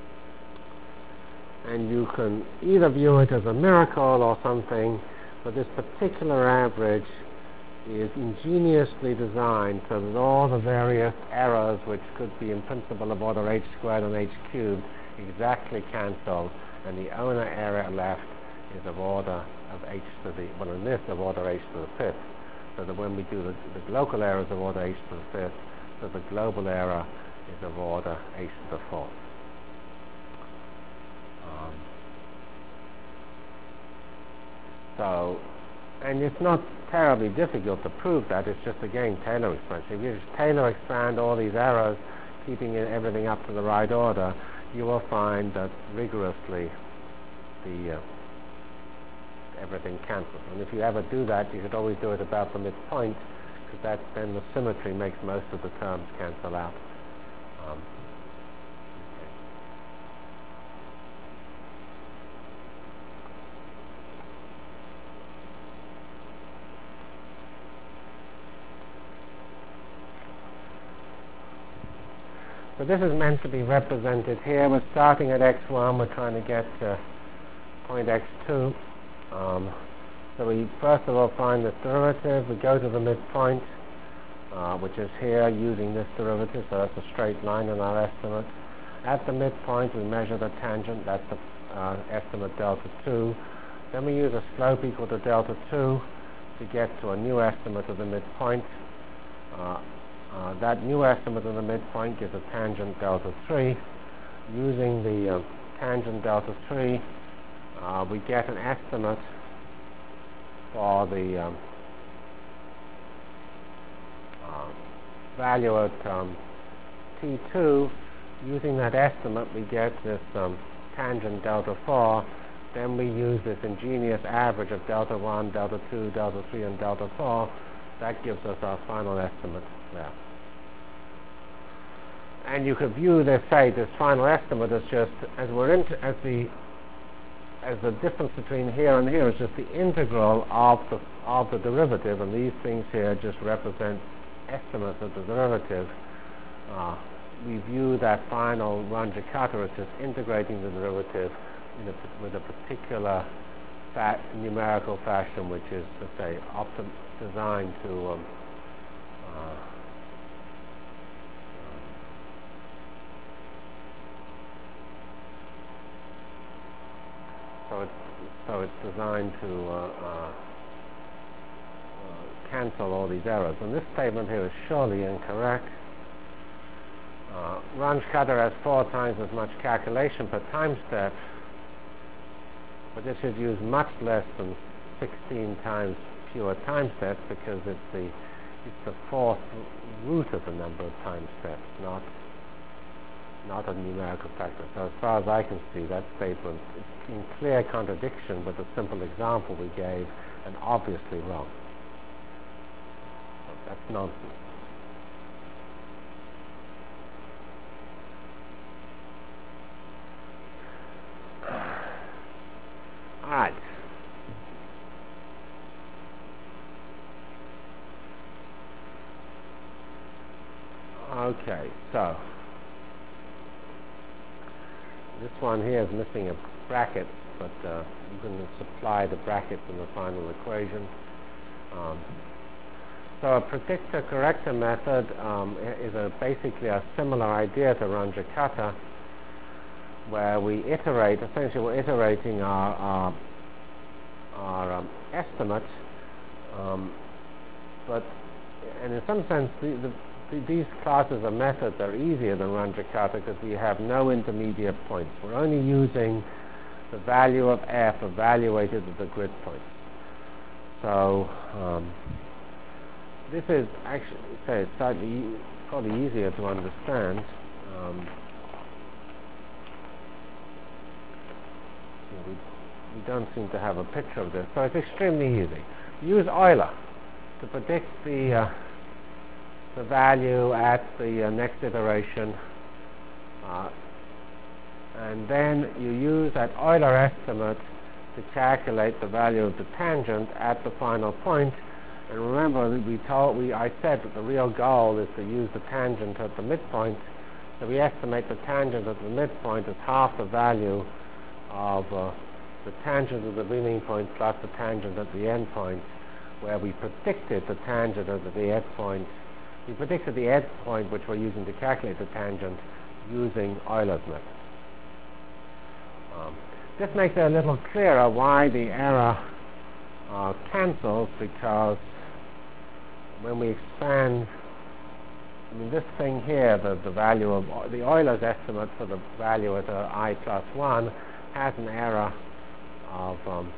and you can either view it as a miracle or something, but this particular average is ingeniously designed so that all the various errors, which could be in principle of order h squared and h cubed, exactly cancel, and the only error left is of order of h to the, well in this, of order h to the fifth, so that when we do the, the local errors of order h to the fifth, so the global error is of order h to the fourth. Um, so, and it's not terribly difficult to prove that. It's just, again, Taylor expansion. If you just Taylor expand all these errors, keeping it, everything up to the right order, you will find that rigorously the uh, everything cancels. And if you ever do that, you should always do it about the midpoint, because that then the symmetry makes most of the terms cancel out. Um, So this is meant to be represented here. We're starting at x one. We're trying to get to point x two. Um, so we first of all find this derivative. We go to the midpoint, uh, which is here using this derivative. So that's a straight line in our estimate. At the midpoint, we measure the tangent. That's the uh, estimate delta two. Then we use a slope equal to delta two to get to a new estimate of the midpoint. Uh, Uh, that new estimate of the midpoint gives a tangent delta three. Using the uh, tangent delta three, uh, we get an estimate for the um, uh, value at um, t two. Using that estimate, we get this um, tangent delta four. Then we use this ingenious average of delta one, delta two, delta three, and delta four. That gives us our final estimate there. And you could view this, say, this final estimate as just, as we're into, as the, as the difference between here and here is just the integral of the, of the derivative, and these things here just represent estimates of the derivative. Uh, we view that final Runge-Kutta as just integrating the derivative in a, with a particular fa numerical fashion, which is, let's say, optim designed to um, uh, So it's, so it's designed to uh, uh, uh, cancel all these errors. And this statement here is surely incorrect. Uh, Runge-Kutta has four times as much calculation per time step, but this should use much less than sixteen times pure time steps, because it's the, it's the fourth root of the number of time steps, not not a numerical factor. So as far as I can see, that statement is in clear contradiction with the simple example we gave, and obviously wrong. So that's nonsense. All right. Okay, so this one here is missing a bracket, but uh, you can supply the brackets in the final equation. Um, so a predictor-corrector method um, is a, basically a similar idea to Runge-Kutta, where we iterate, essentially we're iterating our, our, our um, estimate, um, but, and in some sense, the, the these classes of methods are easier than Runge-Kutta because we have no intermediate points. We're only using the value of f evaluated at the grid points. So um, this is actually, say, slightly probably easier to understand. Um, we, we don't seem to have a picture of this, so it's extremely easy. Use Euler to predict the uh, the value at the uh, next iteration, uh, and then you use that Euler estimate to calculate the value of the tangent at the final point. And remember, we told we I said that the real goal is to use the tangent at the midpoint. So we estimate the tangent at the midpoint as half the value of uh, the tangent of the beginning point plus the tangent at the end point, where we predicted the tangent at the end point. We predicted the end point which we're using to calculate the tangent using Euler's method. Um, this makes it a little clearer why the error uh, cancels, because when we expand, I mean, this thing here, the, the value of the Euler's estimate for the value at uh, I plus one, has an error of um,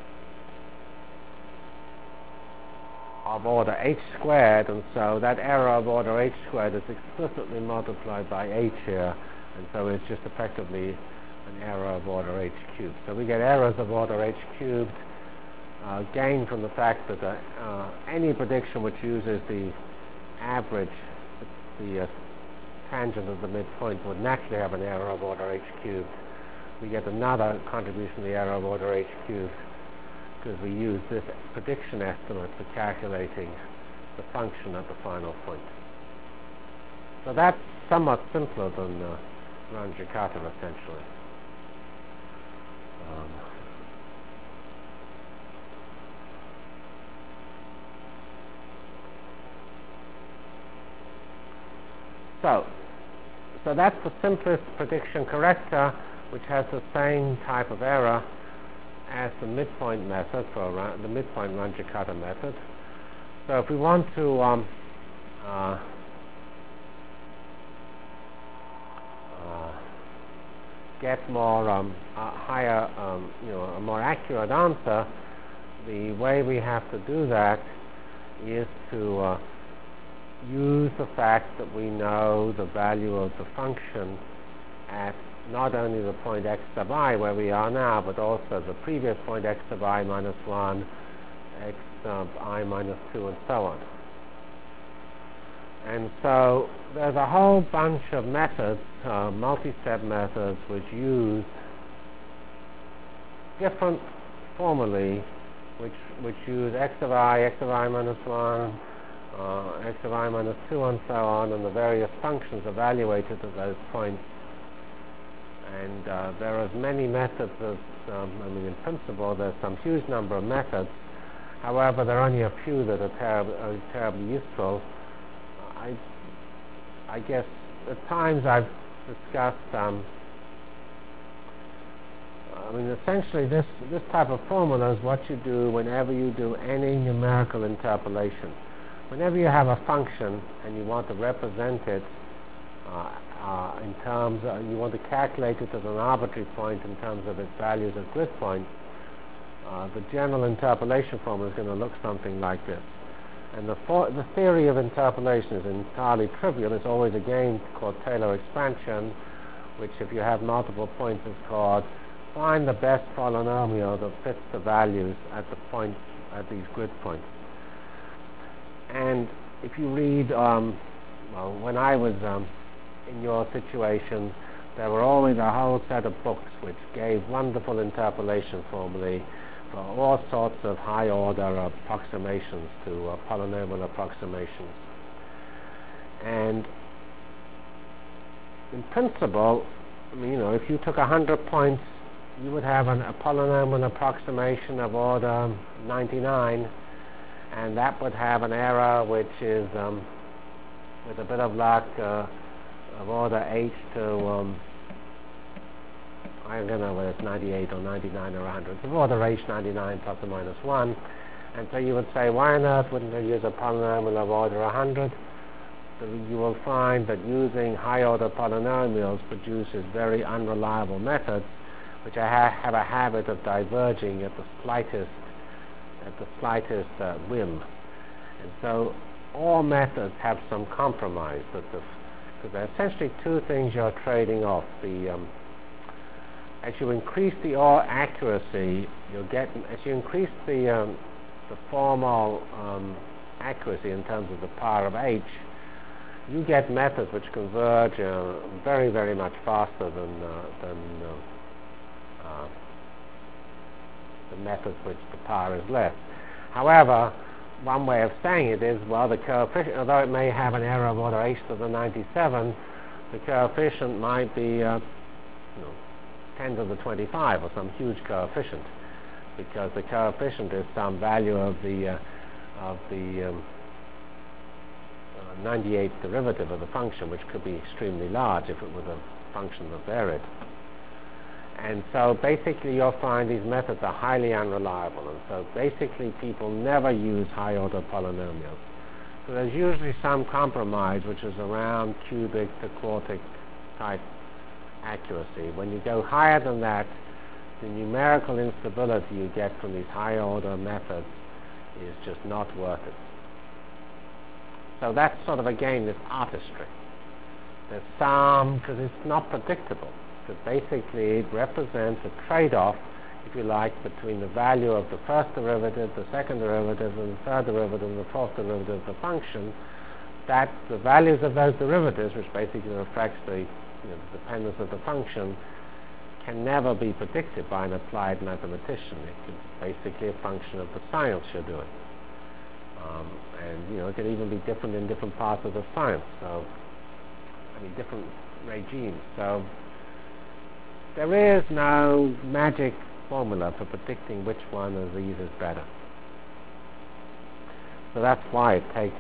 of order h squared, and so that error of order h squared is explicitly multiplied by h here, and so it's just effectively an error of order h cubed. So we get errors of order h cubed uh, gained from the fact that uh, uh, any prediction which uses the average, the uh, tangent of the midpoint, would naturally have an error of order h cubed. We get another contribution to the error of order h cubed because we use this prediction estimate for calculating the function at the final point. So that's somewhat simpler than uh, Runge-Kutta, essentially. Um, so, so that's the simplest prediction corrector, which has the same type of error as the midpoint method for the midpoint Runge-Kutta method. So if we want to um, uh, uh, get more um, uh, higher, um, you know, a more accurate answer, the way we have to do that is to uh, use the fact that we know the value of the function at not only the point x sub I where we are now, but also the previous point x sub I minus one, x sub I minus two, and so on. And so there's a whole bunch of methods, uh, multi-step methods, which use different formulae, which which use x of I, x of I minus one, uh, x of I minus two, and so on, and the various functions evaluated at those points. And uh, there are as many methods as, um, I mean, in principle, there's some huge number of methods. However, there are only a few that are, terri are terribly useful. I, I guess at times I've discussed, um, I mean, essentially this, this type of formula is what you do whenever you do any numerical interpolation. Whenever you have a function and you want to represent it uh, Uh, in terms of, you want to calculate it as an arbitrary point in terms of its values at grid points, uh, the general interpolation formula is going to look something like this. And the, for the theory of interpolation is entirely trivial. It's always a game called Taylor expansion, which, if you have multiple points, is called find the best polynomial that fits the values at the points, at these grid points. And if you read, um, well, when I was um, in your situation, there were always a whole set of books which gave wonderful interpolation formulae for all sorts of high-order approximations to uh, polynomial approximations. And in principle, I mean, you know, if you took a hundred points, you would have an, a polynomial approximation of order ninety-nine, and that would have an error which is, um, with a bit of luck, uh, of order h to, um, I don't know whether it's ninety-eight or ninety-nine or one hundred. It's of order h ninety-nine plus or minus one. And so you would say, why on earth wouldn't I use a polynomial of order one hundred? So you will find that using high-order polynomials produces very unreliable methods, which ha have a habit of diverging at the slightest, at the slightest uh, whim. And so all methods have some compromise, that the, because there are essentially two things you're trading off. The um, as you increase the OR accuracy, you'll get, as you increase the um, the formal um, accuracy in terms of the power of h, you get methods which converge uh, very, very much faster than uh, than uh, uh, the methods which the power is less. However, one way of saying it is, well, the coefficient, although it may have an error of order h to the ninety-seven, the coefficient might be uh, you know, ten to the twenty-five or some huge coefficient, because the coefficient is some value of the uh, of the um, uh, ninety-eighth derivative of the function, which could be extremely large if it was a function that varied. And so basically you'll find these methods are highly unreliable, and so basically people never use high-order polynomials. So there's usually some compromise which is around cubic to quartic type accuracy. When you go higher than that, the numerical instability you get from these high-order methods is just not worth it. So that's sort of, again, this artistry. There's some, because it's not predictable. That basically it represents a trade-off, if you like, between the value of the first derivative, the second derivative, and the third derivative, and the fourth derivative of the function, that the values of those derivatives, which basically reflects the, you know, the dependence of the function, can never be predicted by an applied mathematician. It's basically a function of the science you're doing. Um, and, you know, it can even be different in different parts of the science, so, I mean, different regimes. So, there is no magic formula for predicting which one of these is better. So that's why it takes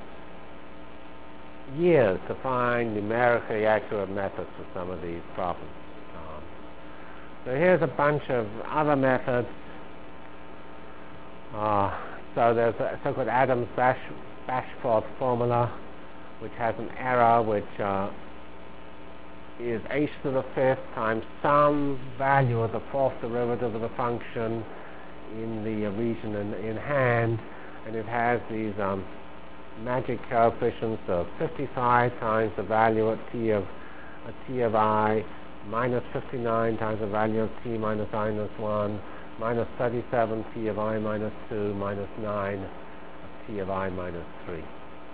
years to find numerically accurate methods for some of these problems. Um, so here's a bunch of other methods. Uh, so there's a so-called Adams-Bashforth formula, which has an error which uh, is h to the fifth times some value of the fourth derivative of the function in the uh, region in, in hand, and it has these um, magic coefficients of fifty-five times the value at t of at t of I, minus fifty-nine times the value of t minus I minus one, minus thirty-seven t of I minus two, minus nine of t of I minus three.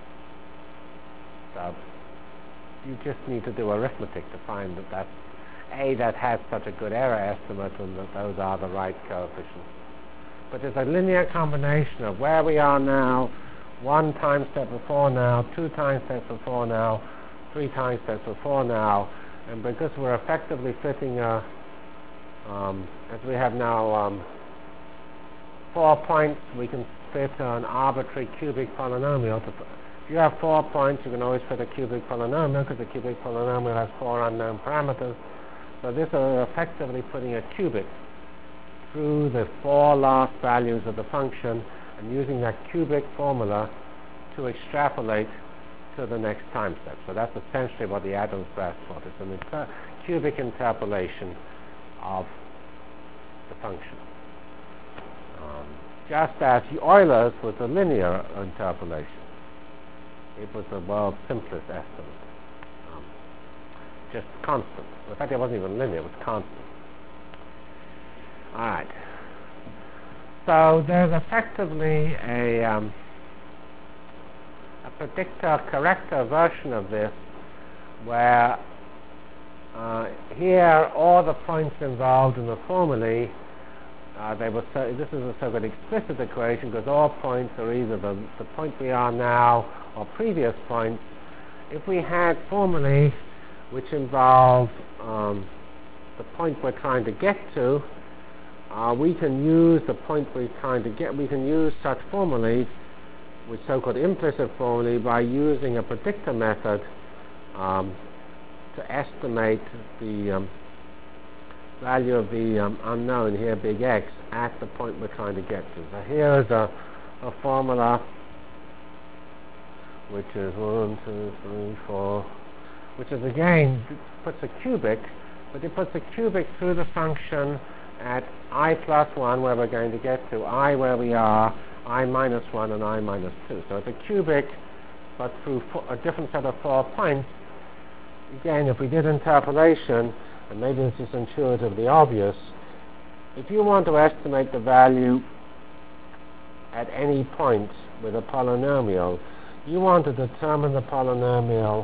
So you just need to do arithmetic to find that that's A, that has such a good error estimate, and that those are the right coefficients. But there's a linear combination of where we are now, one time step before now, two time steps before now, three time steps before now, and because we're effectively fitting a, um, as we have now um, four points, we can fit an arbitrary cubic polynomial. To, if you have four points, you can always fit a cubic polynomial, because a cubic polynomial has four unknown parameters. So this is effectively putting a cubic through the four last values of the function and using that cubic formula to extrapolate to the next time step. So that's essentially what the Adams-Bashforth is, an inter cubic interpolation of the function. Um, just as Euler's was a linear interpolation. It was the world's simplest estimate. Um, just constant. In fact, it wasn't even linear, it was constant. All right. So there's effectively a, um, a predictor-corrector version of this, where uh, here all the points involved in the formulae, uh, they were so, this is a so-called explicit equation, because all points are either the, the point we are now or previous points. If we had formulae which involve um, the point we're trying to get to, uh, we can use the point we're trying to get, we can use such formulae, with so-called implicit formulae, by using a predictor method um, to estimate the um, value of the um, unknown, here big X, at the point we're trying to get to. So here is a, a formula which is one, two, three, four, which is again, puts a cubic, but it puts a cubic through the function at I plus one, where we're going to get to, I where we are, I minus one, and I minus two. So it's a cubic but through fo- a different set of four points. Again, if we did interpolation, and maybe this is intuitively obvious, if you want to estimate the value at any point with a polynomial, you want to determine the polynomial.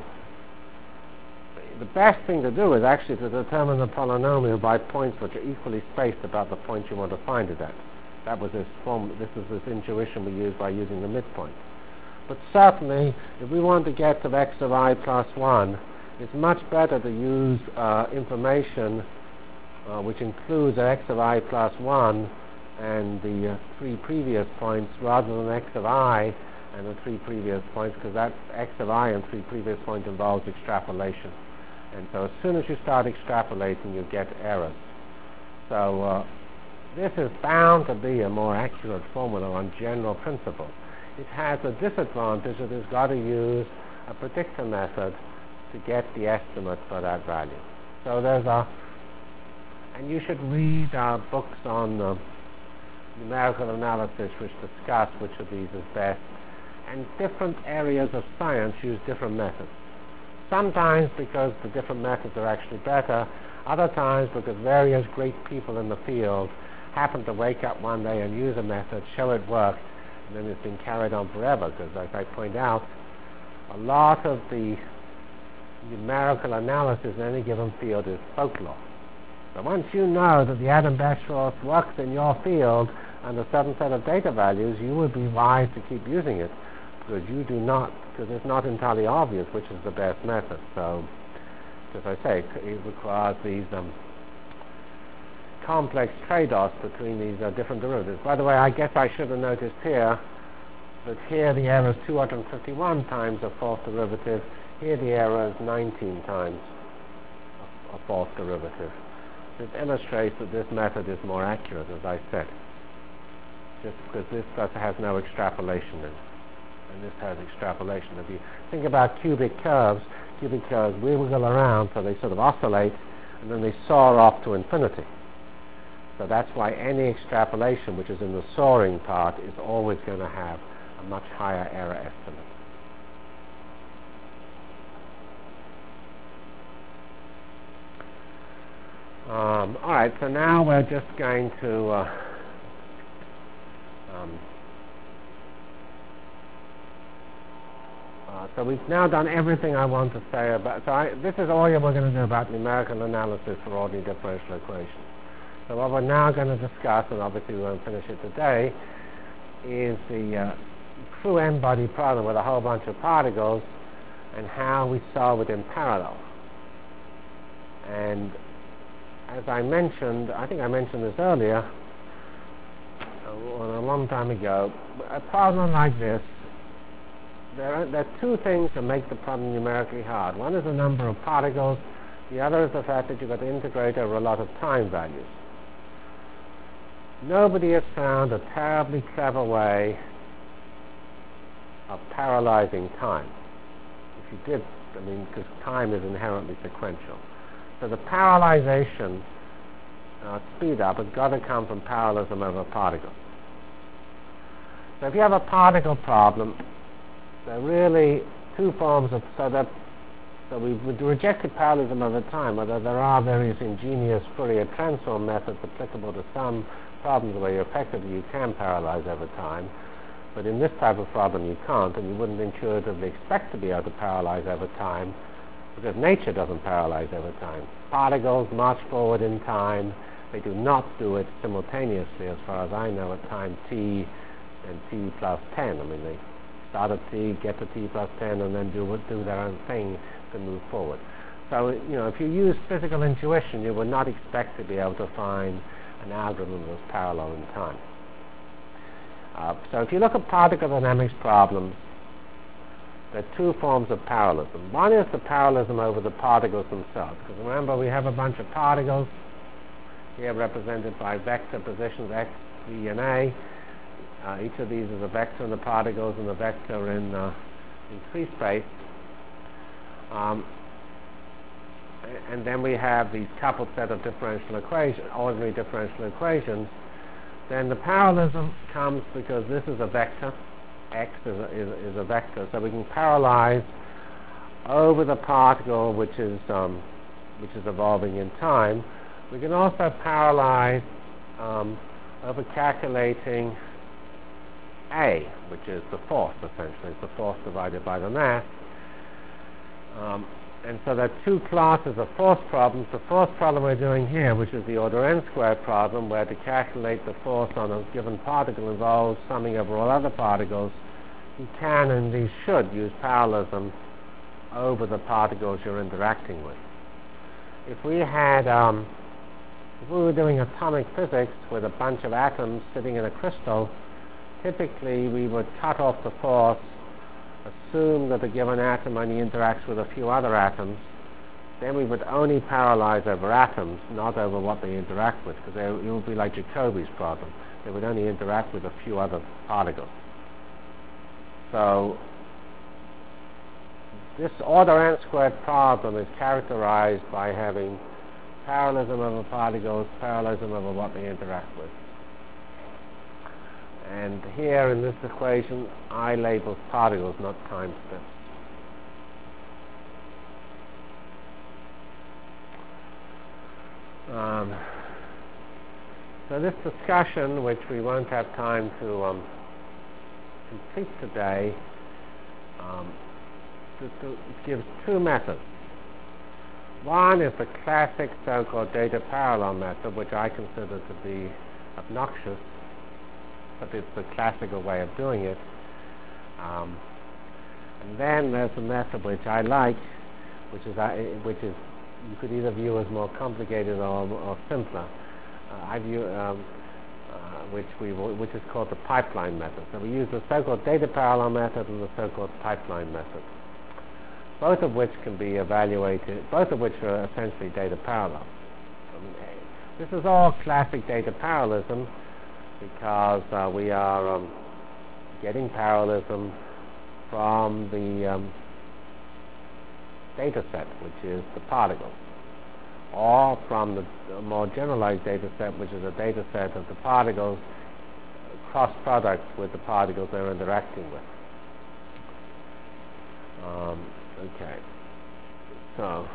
The best thing to do is actually to determine the polynomial by points which are equally spaced about the point you want to find it at. That was this form. This is this intuition we use by using the midpoint. But certainly, if we want to get to x of I plus one, it's much better to use uh, information uh, which includes x of I plus one and the uh, three previous points rather than x of I and the three previous points, because that x of I and three previous points involves extrapolation. And so as soon as you start extrapolating, you get errors. So uh, this is bound to be a more accurate formula on general principles. It has a disadvantage that it's got to use a predictor method to get the estimate for that value. So there's a, and you should read uh, books on uh, numerical analysis which discuss which of these is best. And different areas of science use different methods. Sometimes because the different methods are actually better, other times because various great people in the field happen to wake up one day and use a method, show it worked, and then it's been carried on forever, because as I point out, a lot of the numerical analysis in any given field is folklore. So once you know that the Adam-Bashforth works in your field and a certain set of data values, you would be wise to keep using it, because you do not, because it's not entirely obvious which is the best method. So, as I say, it requires these um, complex trade-offs between these uh, different derivatives. By the way, I guess I should have noticed here that here the error is two hundred fifty-one times a fourth derivative. Here the error is nineteen times a, a fourth derivative. This illustrates that this method is more accurate, as I said, just because this does, has no extrapolation in it. And this has extrapolation. If you think about cubic curves, cubic curves wiggle around, so they sort of oscillate, and then they soar off to infinity. So that's why any extrapolation, which is in the soaring part, is always going to have a much higher error estimate. Um, all right, so now we're just going to uh, um, uh, so we've now done everything I want to say about, so I, this is all we're going to do about numerical analysis for ordinary differential equations. So what we're now going to discuss, and obviously we won't finish it today, is the uh, true n-body problem with a whole bunch of particles and how we solve it in parallel. And as I mentioned, I think I mentioned this earlier, uh, a long time ago, a problem like this, there are, there are two things that make the problem numerically hard. One is the number of particles, the other is the fact that you've got to integrate over a lot of time values. Nobody has found a terribly clever way of parallelizing time. If you did, I mean, because time is inherently sequential. So the parallelization uh, speed up has got to come from parallelism over particles. So if you have a particle problem, there are really two forms of, so that so we've rejected parallelism over time, although there are various ingenious Fourier transform methods applicable to some problems where you effectively you can parallelize over time. But in this type of problem you can't, and you wouldn't intuitively expect to be able to parallelize over time, because nature doesn't parallelize over time. Particles march forward in time. They do not do it simultaneously, as far as I know, at time t and t plus ten. I mean, they start at t, get to t plus ten, and then do do their own thing to move forward. So, you know, if you use physical intuition, you would not expect to be able to find an algorithm that's parallel in time. Uh, so if you look at particle dynamics problems, there are two forms of parallelism. One is the parallelism over the particles themselves. Because remember, we have a bunch of particles here represented by vector positions x, v, and a. Uh, each of these is a vector in the particles and a vector in, uh, in free space. Um, and then we have these coupled set of differential equations, ordinary differential equations. Then the parallelism comes because this is a vector x is a, is, is a vector, so we can parallelize over the particle which is um, which is evolving in time. We can also parallelize um, over calculating A, which is the force essentially. It's the force divided by the mass. Um, and so there are two classes of force problems. The force problem we're doing here, which is the order n squared problem, where to calculate the force on a given particle involves summing over all other particles. You can and you should use parallelism over the particles you're interacting with. If we had, um, if we were doing atomic physics with a bunch of atoms sitting in a crystal, typically we would cut off the force, assume that a given atom only interacts with a few other atoms, then we would only parallelize over atoms, not over what they interact with, because it would be like Jacobi's problem. They would only interact with a few other particles. So this order n squared problem is characterized by having parallelism over particles, parallelism over what they interact with. And here in this equation, I label particles, not time steps. Um, so this discussion, which we won't have time to um, complete today, um, to, to gives two methods. One is the classic so-called data parallel method, which I consider to be obnoxious, but it's the classical way of doing it. Um, and then there's a method which I like, which is uh, which is you could either view as more complicated or, or simpler. Uh, I view um, uh, which we will, which is called the pipeline method. So we use the so-called data parallel method and the so-called pipeline method, both of which can be evaluated, both of which are essentially data parallel. Um, this is all classic data parallelism, because uh, we are um, getting parallelism from the um, data set, which is the particle, or from the more generalized data set, which is a data set of the particles cross products with the particles they're interacting with. Um, okay, so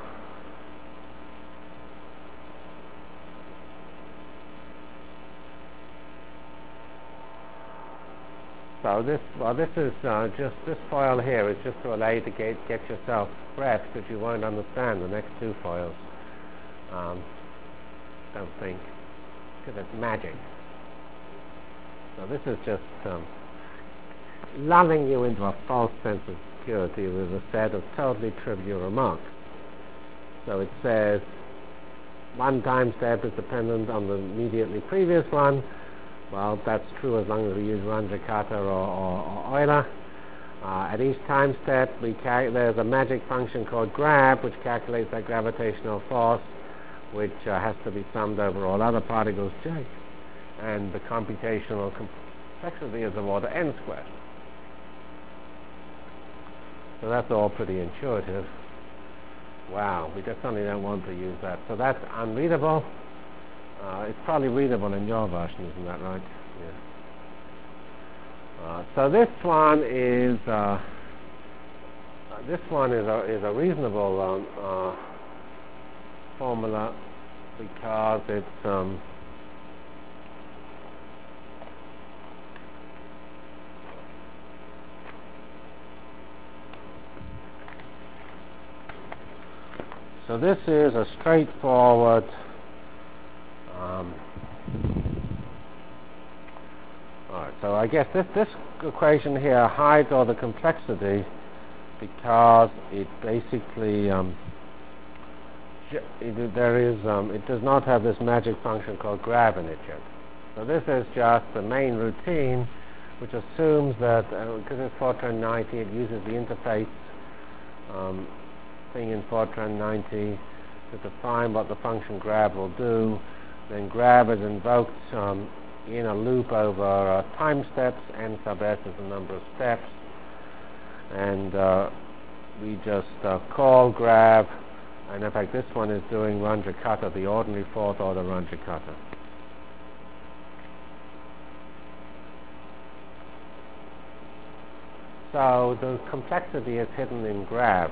So this, well, this is uh, just, this foil here is just to allow you to get, get yourself prepped, because you won't understand the next two foils. Um, don't think, because it's magic. So this is just um, lulling you into a false sense of security with a set of totally trivial remarks. So it says one time step is dependent on the immediately previous one. Well, that's true as long as we use Runge-Kutta or, or, or Euler. Uh, at each time step, we there's a magic function called grab, which calculates that gravitational force, which uh, has to be summed over all other particles J. And the computational complexity is of order n squared. So that's all pretty intuitive. Wow, we just suddenly don't want to use that. So that's unreadable. Uh, it's probably readable in your version, isn't that right? Yeah. Uh, so this one is uh, uh, this one is a is a reasonable um, uh, formula, because it's um, so this is a straightforward Um, all right, so I guess this, this equation here hides all the complexity, because it basically um, it, there is um, it does not have this magic function called grab in it yet. So this is just the main routine, which assumes that uh, because it's Fortran ninety, it uses the interface um, thing in Fortran ninety to define what the function grab will do. Then grab is invoked um, in a loop over uh, time steps. N sub s is the number of steps, and uh, we just uh, call grab, and in fact this one is doing Runge-Kutta, the ordinary fourth order Runge-Kutta. So the complexity is hidden in graph.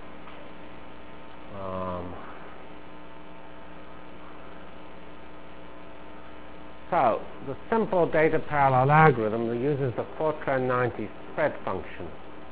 Um, so the simple data parallel algorithm uses the Fortran ninety spread function.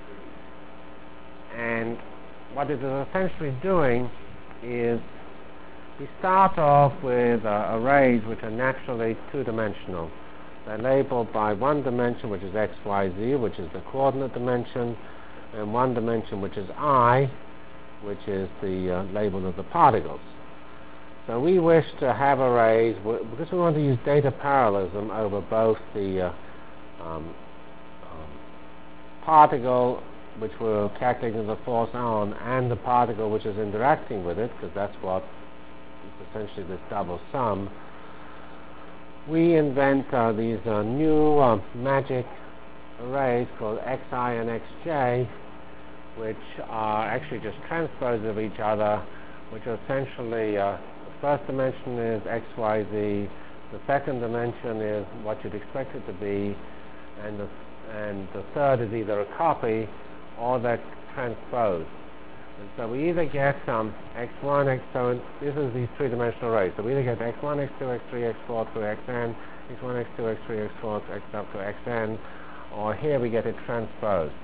And what it is essentially doing is we start off with uh, arrays which are naturally two-dimensional. They're labeled by one dimension, which is x, y, z, which is the coordinate dimension, and one dimension, which is I, which is the uh, label of the particles. So we wish to have arrays, w because we want to use data parallelism over both the uh, um, um, particle which we're calculating the force on and the particle which is interacting with it, because that's what is essentially this double sum. We invent uh, these uh, new uh, magic arrays called xi and xj, which are actually just transposes of each other, which are essentially uh, the first dimension is x, y, z, the second dimension is what you'd expect it to be, and the, and the third is either a copy or that transpose. And so we either get um, x one, x two, this is these three-dimensional arrays. So we either get x one, x two, x three, x four through xn, x one, x two, x three, x four, x up to xn, or here we get it transposed.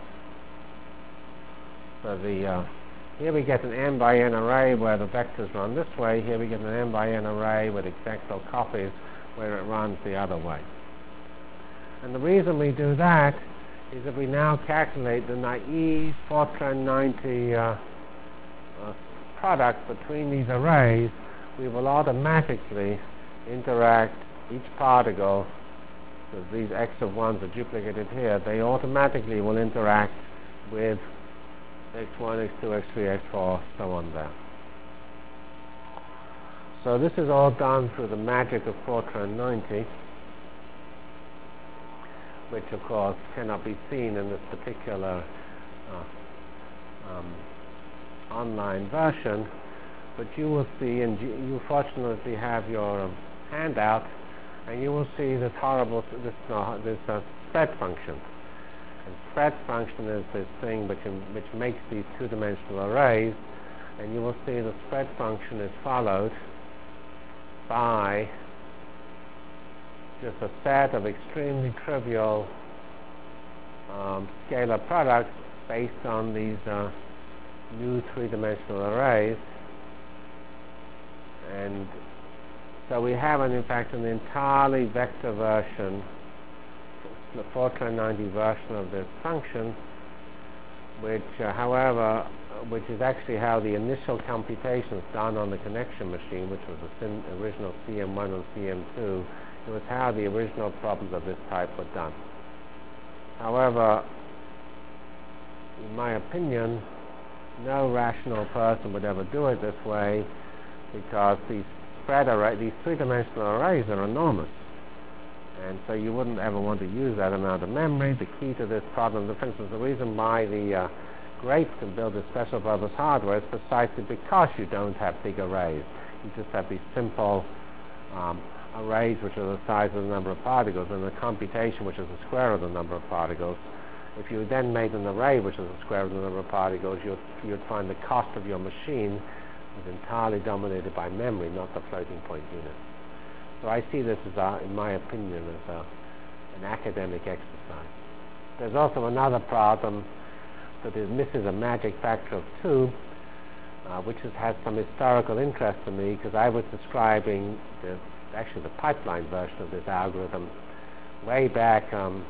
So the uh, here we get an n by n array where the vectors run this way. Here we get an n by n array with exact copies where it runs the other way. And the reason we do that is that we now calculate the naive Fortran ninety uh, uh, product between these arrays. We will automatically interact each particle, because these x of ones are duplicated here, they automatically will interact with x one, x two, x three, x four, so on there. So this is all done through the magic of Fortran ninety, which of course cannot be seen in this particular uh, um, online version, but you will see, and you, you fortunately have your um, handout, and you will see this horrible, this, uh, this uh, spread function. And spread function is this thing which, in, which makes these two-dimensional arrays, and you will see the spread function is followed by just a set of extremely trivial um, scalar products based on these uh, new three-dimensional arrays. And so we have, an, in fact, an entirely vector version, the Fortran ninety version of this function, which, uh, however, which is actually how the initial computations done on the connection machine, which was the original C M one and C M two, it was how the original problems of this type were done. However, in my opinion, no rational person would ever do it this way, because these spread array, these three-dimensional arrays are enormous, and so you wouldn't ever want to use that amount of memory. The key to this problem, for instance, the reason why the uh, greats can build this special purpose hardware is precisely because you don't have big arrays. You just have these simple um, arrays which are the size of the number of particles, and the computation which is the square of the number of particles. If you then made an array which is the square of the number of particles, you'd, you'd find the cost of your machine was entirely dominated by memory, not the floating point unit. So I see this as, a, in my opinion, as a, an academic exercise. There's also another problem that is, misses a magic factor of two, uh, which is, has some historical interest to me, because I was describing the, actually the pipeline version of this algorithm way back um,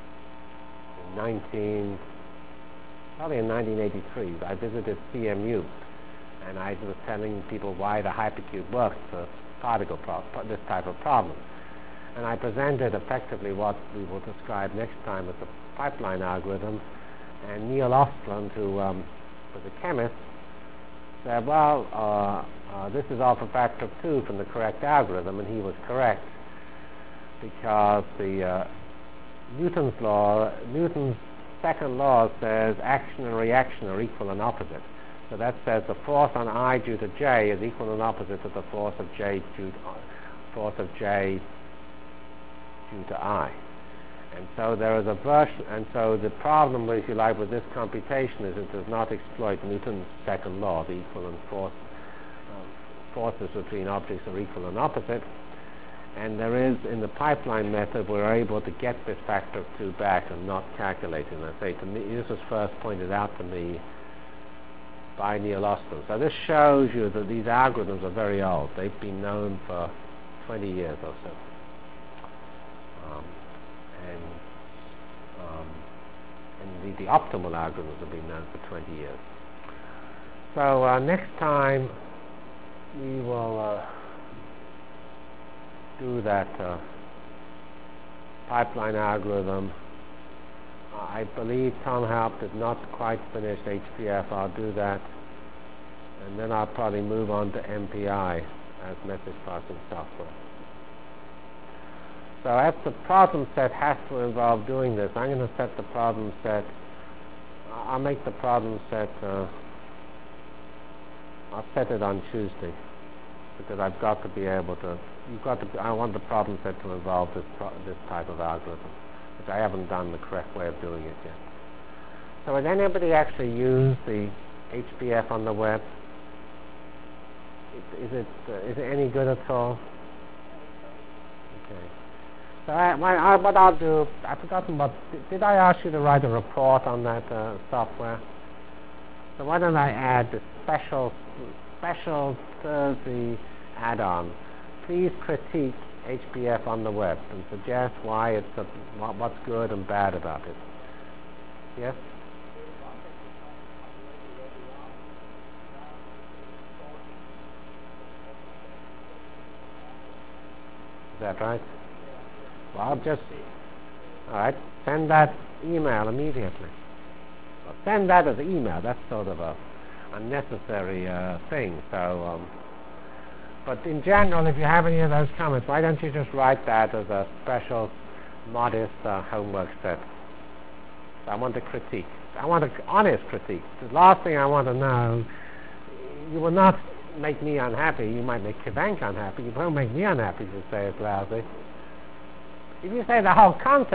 in nineteen, probably in nineteen eighty-three. I visited C M U, and I was telling people why the hypercube works for particle pro this type of problem. And I presented effectively what we will describe next time as the pipeline algorithm. And Neil Ostland, who um, was a chemist, said, well, uh, uh, this is all for factor of two from the correct algorithm, and he was correct, because the uh, Newton's law, Newton's second law says action and reaction are equal and opposite. So that says the force on I due to J is equal and opposite to the force of J due to, uh, force of J due to I. And so there is a version, and so the problem, if you like, with this computation is it does not exploit Newton's second law, the equivalent force, uh, forces between objects are equal and opposite. And there is, in the pipeline method, we're able to get this factor of two back and not calculate it. And I say to me, this was first pointed out to me by Neil Austin. So this shows you that these algorithms are very old. They've been known for twenty years or so. Um, and um, and the, the optimal algorithms have been known for twenty years. So uh, next time we will uh, do that uh, pipeline algorithm. Uh, I believe Tom Halp did not quite finish H P F. I'll do that. And then I'll probably move on to M P I as message passing software. So as the problem set has to involve doing this, I'm going to set the problem set, I'll make the problem set, uh, I'll set it on Tuesday, because I've got to be able to, you've got to, be, I want the problem set to involve this, pro this type of algorithm, which I haven't done the correct way of doing it yet. So has anybody actually used the H P F on the web? Is it, uh, is it any good at all? Okay. So I, my, I, what I'll do, I've forgotten what, did, did I ask you to write a report on that uh, software? So why don't I add the special, special Thursday add-on? Please critique H P F on the web and suggest why it's a, what, what's good and bad about it. Yes? Is that right? Well, I'll just, all right, send that email immediately. Well, send that as an email. That's sort of a unnecessary uh, thing. So, um, but in general, if you have any of those comments, why don't you just write that as a special, modest uh, homework set? So I want a critique. I want an honest critique. The last thing I want to know, you will not make me unhappy. You might make Kivank unhappy. You won't make me unhappy if you say it's lousy. If you say the whole concept